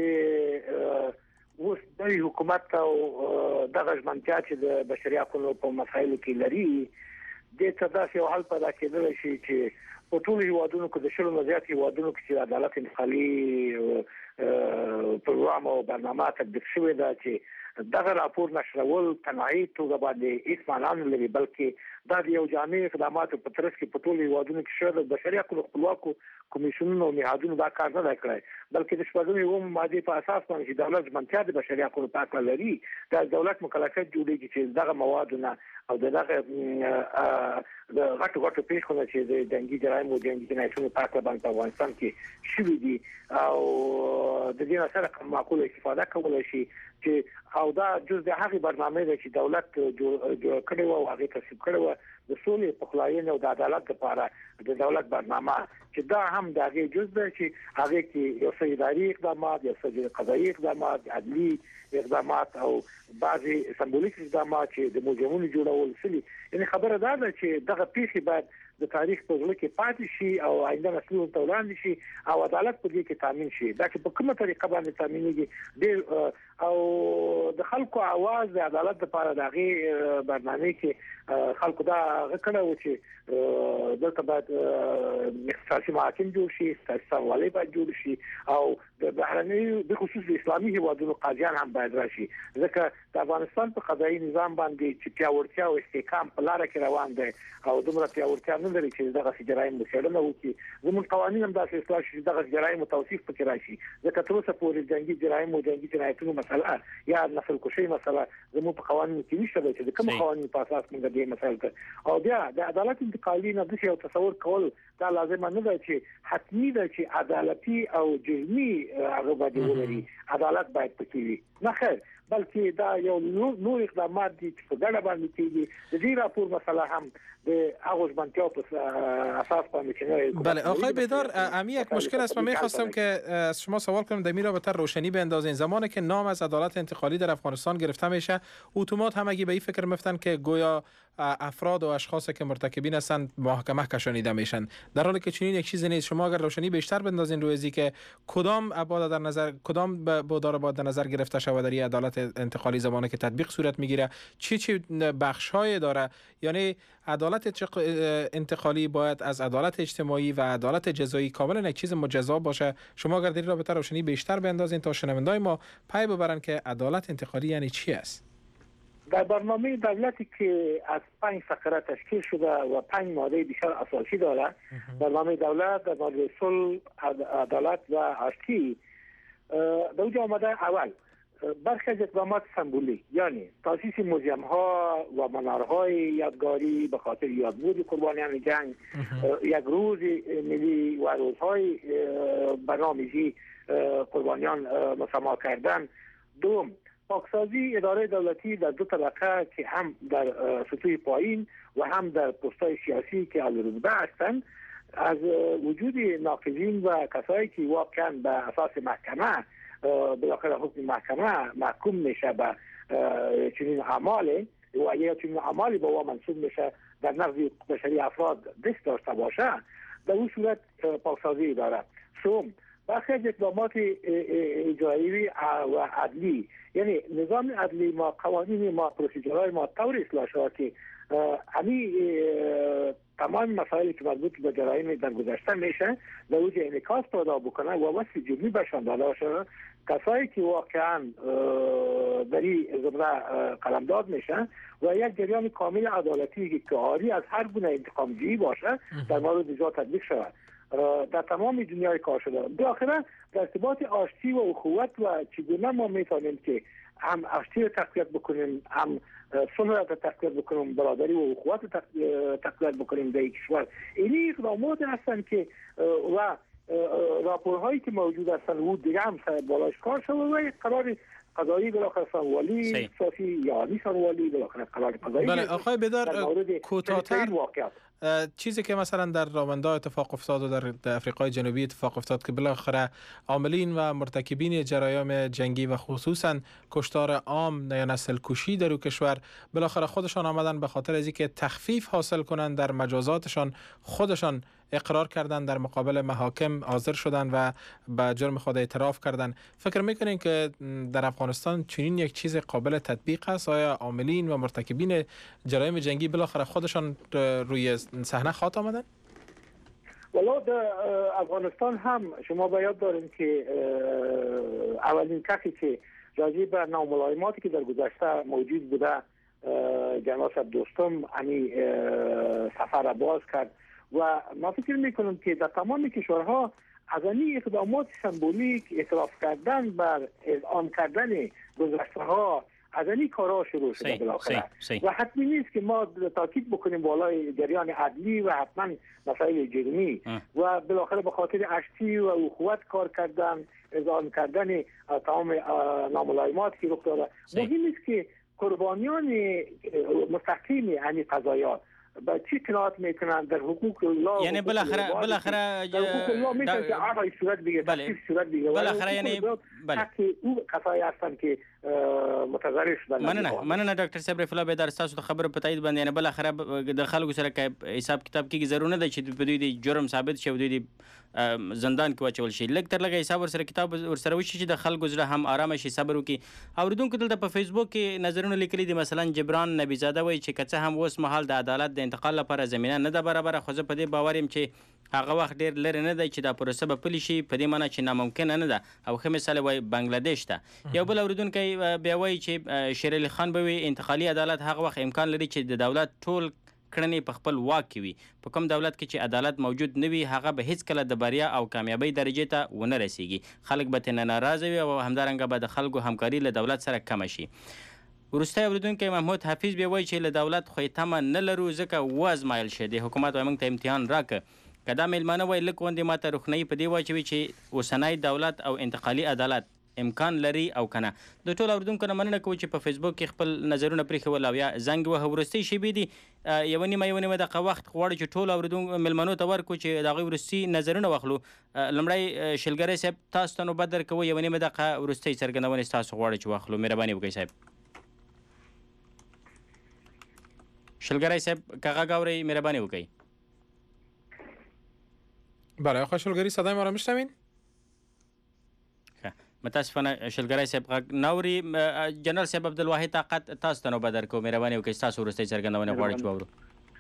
اوس د حکومت او دغه ژمنتیا چې د بشري حقوقو په مسایلو کې لري د تداسې او حل پیدا کېدل شي چې په ټولو هیوادونو کې د شلو نه زیات هیوادونو کې چې عدالت انتقالي پروګرام او برنامه تطبیق شوی ده چې دغه راپور نشرول تنهایی توګه باندې هیڅ معنا نه لري، بلکې دا د یو جامع اقداماتو په ترڅ کې په ټولو هیوادونو کې شوی د بشري حقوقو خپلواکو کمیسیونونو او نهادونو دا کار نه دی کړی، بلکې د شپږمې اوومې مادې په اساس باندې چې دولت ژمنتیا د بشري حقوقو په اړه لري دا دولت مکلفیت جوړېږي چې دغه موادونه او دغه د غټو غټو پیښو چې د جنگي جرایم او جنگي جنایتونو په اړه باندې افغانستان کې شوي دي او د دې سره معقوله استفاده کولای شي چې او دا جز د هغه برنامه ده چې دولت جوړ کړی و او هغه تصویب کړی و د سولې په خلاینه او د عدالت لپاره د دولت برنامه چې دا هم د هغه جز ده چې هغه کې یو څه اداري اقدامات، یو څه قضایي اقدامات، عدلي اقدامات او بعضي سمبولیک اقدامات چې د مجرمونو جوړول شي. یعنی خبره دا ده چې دغه پیښې باید د تاریخ په ځل کې پاتې شي او آینده نسلونو ته وړاندې شي او عدالت په دې کې تامین شي. دا چې په کومه طریقه باندې تامینېږي او د خلکو आवाज د عدالت لپاره د هغه برنامه کې خلکو دا غکړه و چې دلته باید اختصاصي محاکم جوړ شي، اختصاصي والي باید جوړ شي او د بهرني د خصوص د اسلامي هیوادونو قاضیان هم باید راشي، ځکه د افغانستان په قضایي نظام باندې چې پیاوړتیا او استحکام په لار کې روان دی او دومره پیاوړتیا نه لري چې دغه جرایم مشاهده وکړي. زموږ قوانين هم داسې اصلاح شي دغه جرایم توصیف پکې راشي، ځکه تر اوسه پورې جنگي جرایم او جنگي جنایتونو مسله یا نسل کشي مسله زموږ په قوانینو کې نشته چې د کوم قوانینو په اساس موږ دې مسایل ته او بیا د عدالت انتقالي نه د یو تصور کول دا لازم نه ده چې حتمی ده چې عدالتي او جرمي هغه باندې ولري، عدالت باید پکې وي نه خیر، بلکې دا یو نو اقدامات دي چې په ګډه باندې کېږي. د دې راپور مسله هم د هغه ژمنتیا په اساس باندې چې بله آقای بیدار امی یک مشکل است. من می‌خواستم که از شما سوال کنم در این رابطه روشنی بیندازین. زمانی که نام از عدالت انتقالی در افغانستان گرفته میشه اتومات همگی به این فکر میفتن که گویا افراد و اشخاص که مرتکبین هستند محاکمه کشانیده میشن، در حالی که چنین یک چیز نیست. شما اگر روشنی بیشتر بندازین روی ازی که کدام ابعاد در نظر کدام بودار باید در نظر گرفته شود در عدالت انتقالی زمانی که تطبیق صورت میگیره، چی چی بخش‌های داره، یعنی عدالت انتقالی باید از عدالت اجتماعی و عدالت جزایی کاملا یک چیز مجزا باشه. شما اگر در این رابطه روشنی بیشتر بندازین تا شنوندای ما پی ببرن که عدالت انتقالی یعنی چی است. در برنامه دولتی که از پنج فقره تشکیل شده و پنج ماده بیشتر اساسی داره، برنامه دولت در مورد صلح، عدالت و آشتی، در اونجا آمده اول برخی از اقدامات سمبولیک، یعنی تاسیس موزیم ها و منارهای یادگاری به خاطر یادبود قربانیان جنگ، یک روز ملی و روزهای برنامه‌ریزی قربانیان مسما کردن. دوم، پاکسازی اداره دولتی در دو طبقه که هم در سطوح پایین و هم در پست‌های سیاسی که از رتبه هستند، از وجود ناقضین و کسایی که واقعا به اساس محکمه بالاخره حکم محکمه محکوم میشه به چنین اعمال و یا چنین اعمالی به او منسوب میشه در نقض بشری افراد دست داشته باشه، در اون صورت پاکسازی داره. سوم، برخی از اقدامات اجرایی و عدلی، یعنی نظام عدلی ما، قوانین ما، پروسیجرهای ما طور اصلاح شده که همین تمام مسائلی که مربوط به جرایم در گذشته میشه در اوج انعکاس پیدا بکنه و وصف جرمی بهشان داده شده. کسایی که واقعا در این زمره قلمداد میشن و یک جریان کامل عدالتی که عاری از هر گونه انتقام‌جویی باشه در مورد اجرا تطبیق شود در تمام دنیای کار شده. بالاخره در ارتباط آشتی و اخوت و چگونه ما میتونیم که هم آشتی رو تقویت بکنیم، هم صلح رو تقویت بکنیم، برادری و اخوت رو تقویت بکنیم در کشور. این اقدامات هستند که و راپورهایی که موجود هستند و دیگه هم بالاش کار شده و یک قرار قضایی بالاخره سانوالی صافی یا علی سانوالی بالاخره قرار قضایی. بله آقای بیدار، کوتاه‌تر چیزی که مثلا در رواندا اتفاق افتاد و در افریقای جنوبی اتفاق افتاد که بالاخره عاملین و مرتکبین جرایم جنگی و خصوصا کشتار عام یا نسل کشی در کشور بالاخره خودشان آمدن به خاطر از اینکه تخفیف حاصل کنند در مجازاتشان خودشان اقرار کردن، در مقابل محاکم حاضر شدن و به جرم خود اعتراف کردن. فکر میکنین که در افغانستان چنین یک چیز قابل تطبیق است؟ آیا عاملین و مرتکبین جرایم جنگی بالاخره خودشان روی صحنه خواهد آمدن؟ والا در افغانستان هم شما باید دارین که اولین کسی که راجع به ناملایماتی که در گذشته موجود بوده جناب دوستم امی سفر باز کرد و ما فکر میکنم که در تمام کشورها از این اقدامات سمبولیک اعتراف کردن بر اذعان کردن گذشته ها از این کارها شروع شده بالاخره و حتمی نیست که ما تاکید بکنیم بالای جریان عدلی و حتما مسائل جرمی و بالاخره به خاطر آشتی و اخوت کار کردن، اذعان کردن تمام ناملایمات که رخ داده. مهم است که قربانیان مستقیم یعنی قضایا با چی قناعت میکنن در حقوق الله، یعنی بالاخره بالاخره در حقوق الله میتونه که عرض صورت بگیره، تفسیر صورت بگیره، بالاخره یعنی بله اون کسایی هستن که متضرر شدن. مننه مننه ډاکټر صاحب رفیع الله بیدار تاسو د خبرو په تایید باندې، یعنی بالاخره د خلکو سره حساب کتاب کیږي، ضرور نه ده چې په دوی د جرم ثابت شي او دوی زندان کې واچول شي. لږ تر لږه حساب ورسره کتاب ورسره وشي چې د خلکو زړه هم آرامه شي، صبر وکړي. اوریدونکو دلته په فیسبوک کې نظرونه لیکلي دي، مثلا جبران نبیزاده وایي چې که څه هم اوس مهال د عدالت د انتقال لپاره زمینه نه ده برابره، خو زه په دې باور یم چې هغه وخت ډیر لرې نه دی چې دا پروسه به پلي شي، په دې معنی چې ناممکنه نه ده. او ښه مثال وایي بنګلادیش ته. یو بل اوریدونکی بیا وایي چې شیر علي خان به وي انتقالي عدالت هغه وخت امکان لري چې د دولت ټول کړنې په خپل واک کې وي. په کوم دولت کې چې عدالت موجود نه وي هغه به هیڅ کله د بریا او کامیابی درجې ته ونه رسیږي، خلک به ترې ناراضه وي او همدارنګه به د خلکو همکاري له دولت سره کمه شي. وروستی اوریدونکی محمود حفیظ بیا وایي چې له دولت خو یې تمه نه لرو ځکه وازمایل شي، د حکومت وایي موږ ته امتحان راکړه. که دا میلمانه وایي لږ غوندې ما ته روښنایي په دې واچوي چې اوسنی دولت او انتقالي عدالت امکان لري او کنه. د ټول اوریدونکو نه مننه کوو چې په فیسبوک کې خپل نظرونه پرېښول او یا زنګ وهه. وروستۍ شیبې دي یوه نیمه یوه نیمه دقیقه وخت غواړو چې ټول اوریدونکو میلمنو ته ورکړو چې د هغوی وروستي نظرونه واخلو. لومړی شلګری صاحب تاسو ته نوبت درکوو، یوه نیمه دقیقه وروستۍ څرګندونې ستاسو غواړو چې واخلو. مهرباني وکړئ صاحب. شلګری صاحب که غږ اورئ مهرباني وکړئ. بله آقای شلگری صدای ما را میشنوین؟ متاسفانه شلګری صاحب غږ ناوري. جنرال صاحب عبدالواحد طاقت تاسو ته نوبت درکوم، مهرباني وکړئ ستاسو وروستۍ څرګندونه غواړو چې واورو.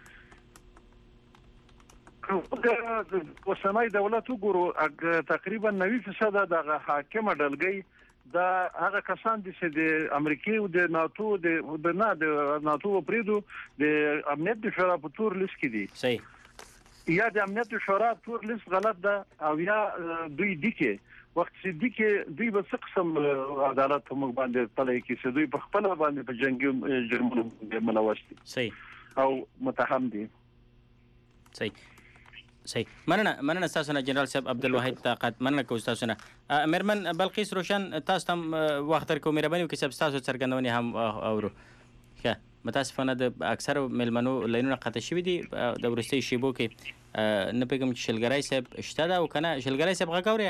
د اوسنی دولت وګورو تقریبا نوي فیصده دغه حاکمه ډلګۍ دا هغه کسان دي چې د امریکای او د ناتو د نه د ناتو پریدو د امنیت د شورا په تور لیست کې دي. صحیح. یا د امنیت شورا تور لیست غلط ده او یا دوی دي کې وخت چې دي کې دوی به څه قسم عدالت په موږ باندې پلي کې چې دوی په خپل باندې په جنگي جرمونو ملوث دي. صحیح. او متهم دي. صحیح. صحیح. مننه مننه تاسو نه جنرال صاحب عبدالواحد طاقت، مننه کوم تاسو نه. مېرمن بلقیس روشن تاسو هم وخت درکو، مهرباني وکړئ چې تاسو څرګندونې هم اورو. ښه متاسفانه د اکثرو مېلمنو لینونه قطع شوي دي د وروستۍ شیبو کې. نه پوهېږم چې شلګری صاحب شته ده او که نه. شلګری صاحب غږ اورئ؟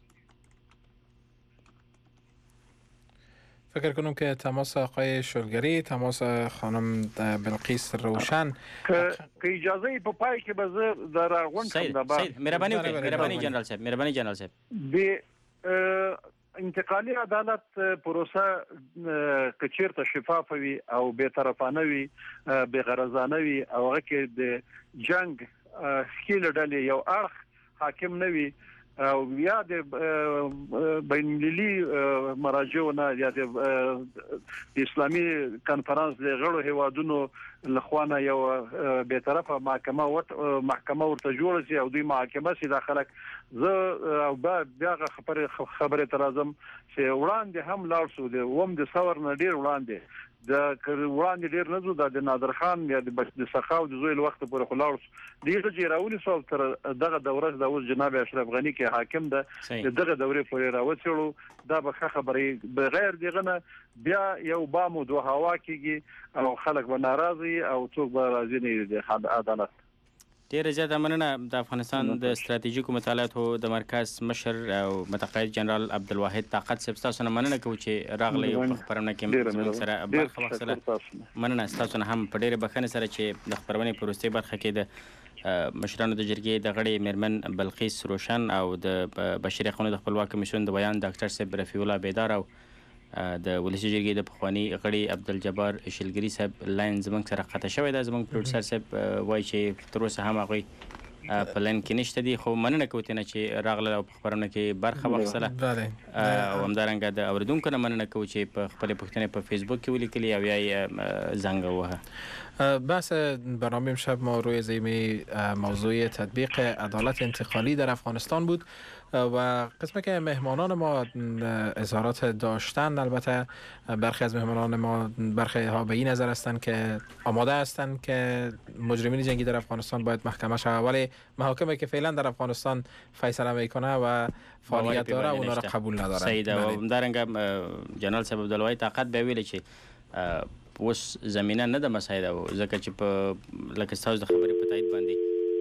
فکر کنم که تماس آقای شلگری، تماس خانم بلقیس روشن که اجازه په پای کې به زه در غونډه سید سید مهرباني وکړئ. مهرباني جنرال صاحب، مهرباني جنرال صاحب. د انتقالي عدالت پروسه کچیرته شفاف وي او به طرفانه وي، به غرضانه وي او هغه کې د جنگ سکیل ډلې یو اړخ حاکم نه وي او یا د بین المللي مراجعو نه یا د اسلامي کانفرنس د غړو هیوادونو لخوانه یو به طرفه محکمه ورته محکمه ورته جوړه شي او دوی محاکمه سي داخله زه او بیا خبره خبره ترازم چې وړاندې هم لاړ شو د ووم د ثور نه ډیر وړاندې د وړاندې ډیر نه زو د نادر خان یا د سخاو د زوی وخت پورې خلاړ دیغه جیراونی سو تر دغه دوره د اوس جناب اشرف غنی کې حاکم ده دغه دوره پورې راوڅړو دا به خبرې بغیر دغه نه بیا یو بامو دوه هوا کېږي او خلک به ناراضي او څوک به راضي نه دي د عدالت. ډیره زیاته مننه. د افغانستان د ستراتیژیکو مطالعاتو د مرکز مشر او متقاعد جنرال عبدالواحد طاقت صاحب تاسو نه مننه کوم چې راغلی په خبرونه کې زموږ سره برخه واخیستله. مننه تاسو نه هم په ډیره بخښنې سره چې د خبرونې په وروستۍ برخه کې د مشرانو د جرګې د غړي مېرمن بلقیس روشن او د بشري حقوقو د خپلواک کمیسیون د بیان ډاکټر صاحب رفیع الله بیدار او د ولسی جرګې د پخوانی غړي عبدالجبار شلګری صاحب لاین زموږ سره قطع شوی دی. زموږ پروډوسر صاحب وایي چې تر اوسه هم هغوی په لاین کې نشته دي، خو مننه کوو ترې نه چې راغله او په خبرونه کې برخه واخیستله او همدارنګه د اورېدونکو نه مننه کوو چې په خپلې پوښتنې په فیسبوک کې ولیکلي او یا یې زنګ ووهه. بحث برنامه امشب ما روی زمینه موضوع تطبیق عدالت انتقالی در افغانستان بود و قسمی که مهمانان ما اظهارات داشتن، البته برخی از مهمانان ما برخی ها به این نظر هستند که آماده هستند که مجرمین جنگی در افغانستان باید محکمه شود، ولی محاکمی که فعلا در افغانستان فیصله میکنه و فعالیت داره اونا را قبول نداره. سید و همدارنګه جنرال صاحب عبدالواحد طاقت به ویل چې اوس زمینه نه ده مسایده و ځکه چې په لکه ستاسو د خبرې په تایید باندې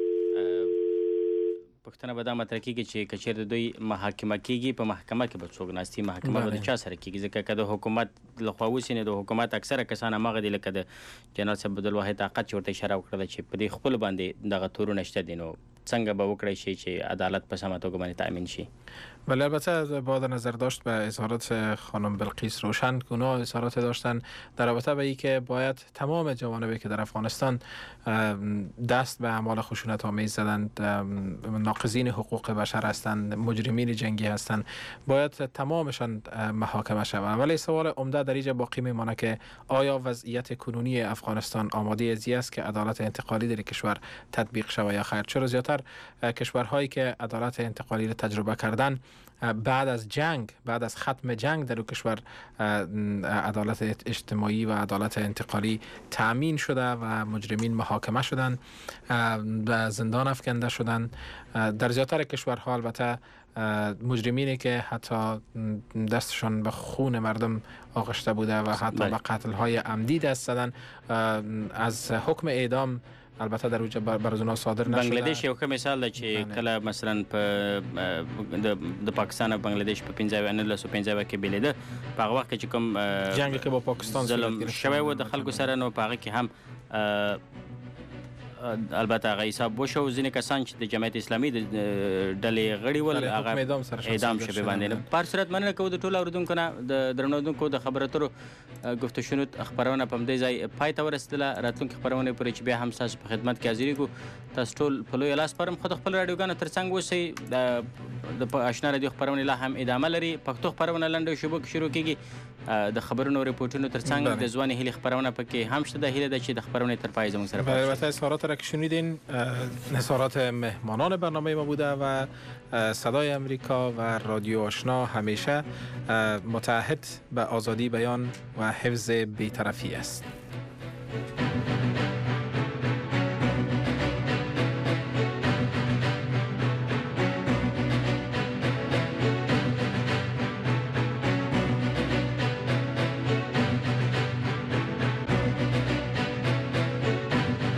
پښتنه به دا مطرح کېږي چې که چېرته دوی محاکمه کېږي په محکمه کې به څوک ناستي، محکمه به د چا سره کېږي؟ ځکه که د حکومت لخوا وسي نو د حکومت اکثره کسان هماغه دي لکه د جنرال صاحب عبدالواحد طاقت چې ورته اشاره وکړله چې په دې خپلو باندې دغه تورونه شته دي، نو څنګه به وکړی شي چې عدالت په سمه توګه باندې تأمین شي؟ ولی البته با نظر داشت به اظهارات خانم بلقیس روشن که اونا اظهارات داشتن در رابطه به اینکه باید تمام جوانبی که در افغانستان دست به اعمال خشونت آمیز زدند، ناقضین حقوق بشر هستند، مجرمین جنگی هستند، باید تمامشان محاکمه شوند. ولی سوال عمده در اینجا باقی میمانه که آیا وضعیت کنونی افغانستان آماده ازی است که عدالت انتقالی در کشور تطبیق شود یا خیر؟ چرا زیاتر کشورهایی که عدالت انتقالی را تجربه کردن بعد از جنگ، بعد از ختم جنگ در کشور عدالت اجتماعی و عدالت انتقالی تأمین شده و مجرمین محاکمه شدند و زندان افکنده شدند. در زیاتر کشورها البته مجرمینی که حتی دستشان به خون مردم آغشته بوده و حتی به قتل های عمدی دست زدن از حکم اعدام البته در اوجه بر از اونا صادر نشده. بنگلاديش یو ښه مثال ده چې کله مثلا په د پاکستان او بنگلاديش په پنځه سوه نولس او پنځه کې بلیده په هغه وخت کې چې کوم جنگ کې با پاکستان ظلم شوی و د خلکو سره، نو په هغه کې هم البته هغه حساب وشو ځینې کسان چې د جمعیت اسلامي د ډلې غړي ول هغه اعدام شوي باندې په هر صورت مننه کوو د ټولو اورېدونکو نه د درنو اورېدونکو د خبرو اترو گفت و شنود خبرونه په همدې ځای پای ته ورسېدله راتلونکي خبرونې پورې چې بیا هم ستاسو په خدمت کې حاضرېږو تاسو ټول په لویه لاس سپارم خو د خپل راډیوګانو تر څنګ اوسئ د اشنا راډیو خبرونې لا هم ادامه لري پښتو خبرونه لنډو شیبو کې شروع کېږي د خبرونو رپورټونو تر څنګ د ځوانې هیلې خبرونه پکې هم شته د هیله ده چې د خبرونې تر پای زموږ سره البته اظهارات را که شنیدین اظهارات مهمانان برنامه ما بوده و صدای امریکا و رادیو آشنا همیشه متعهد به آزادی بیان و حفظ بی‌طرفی است.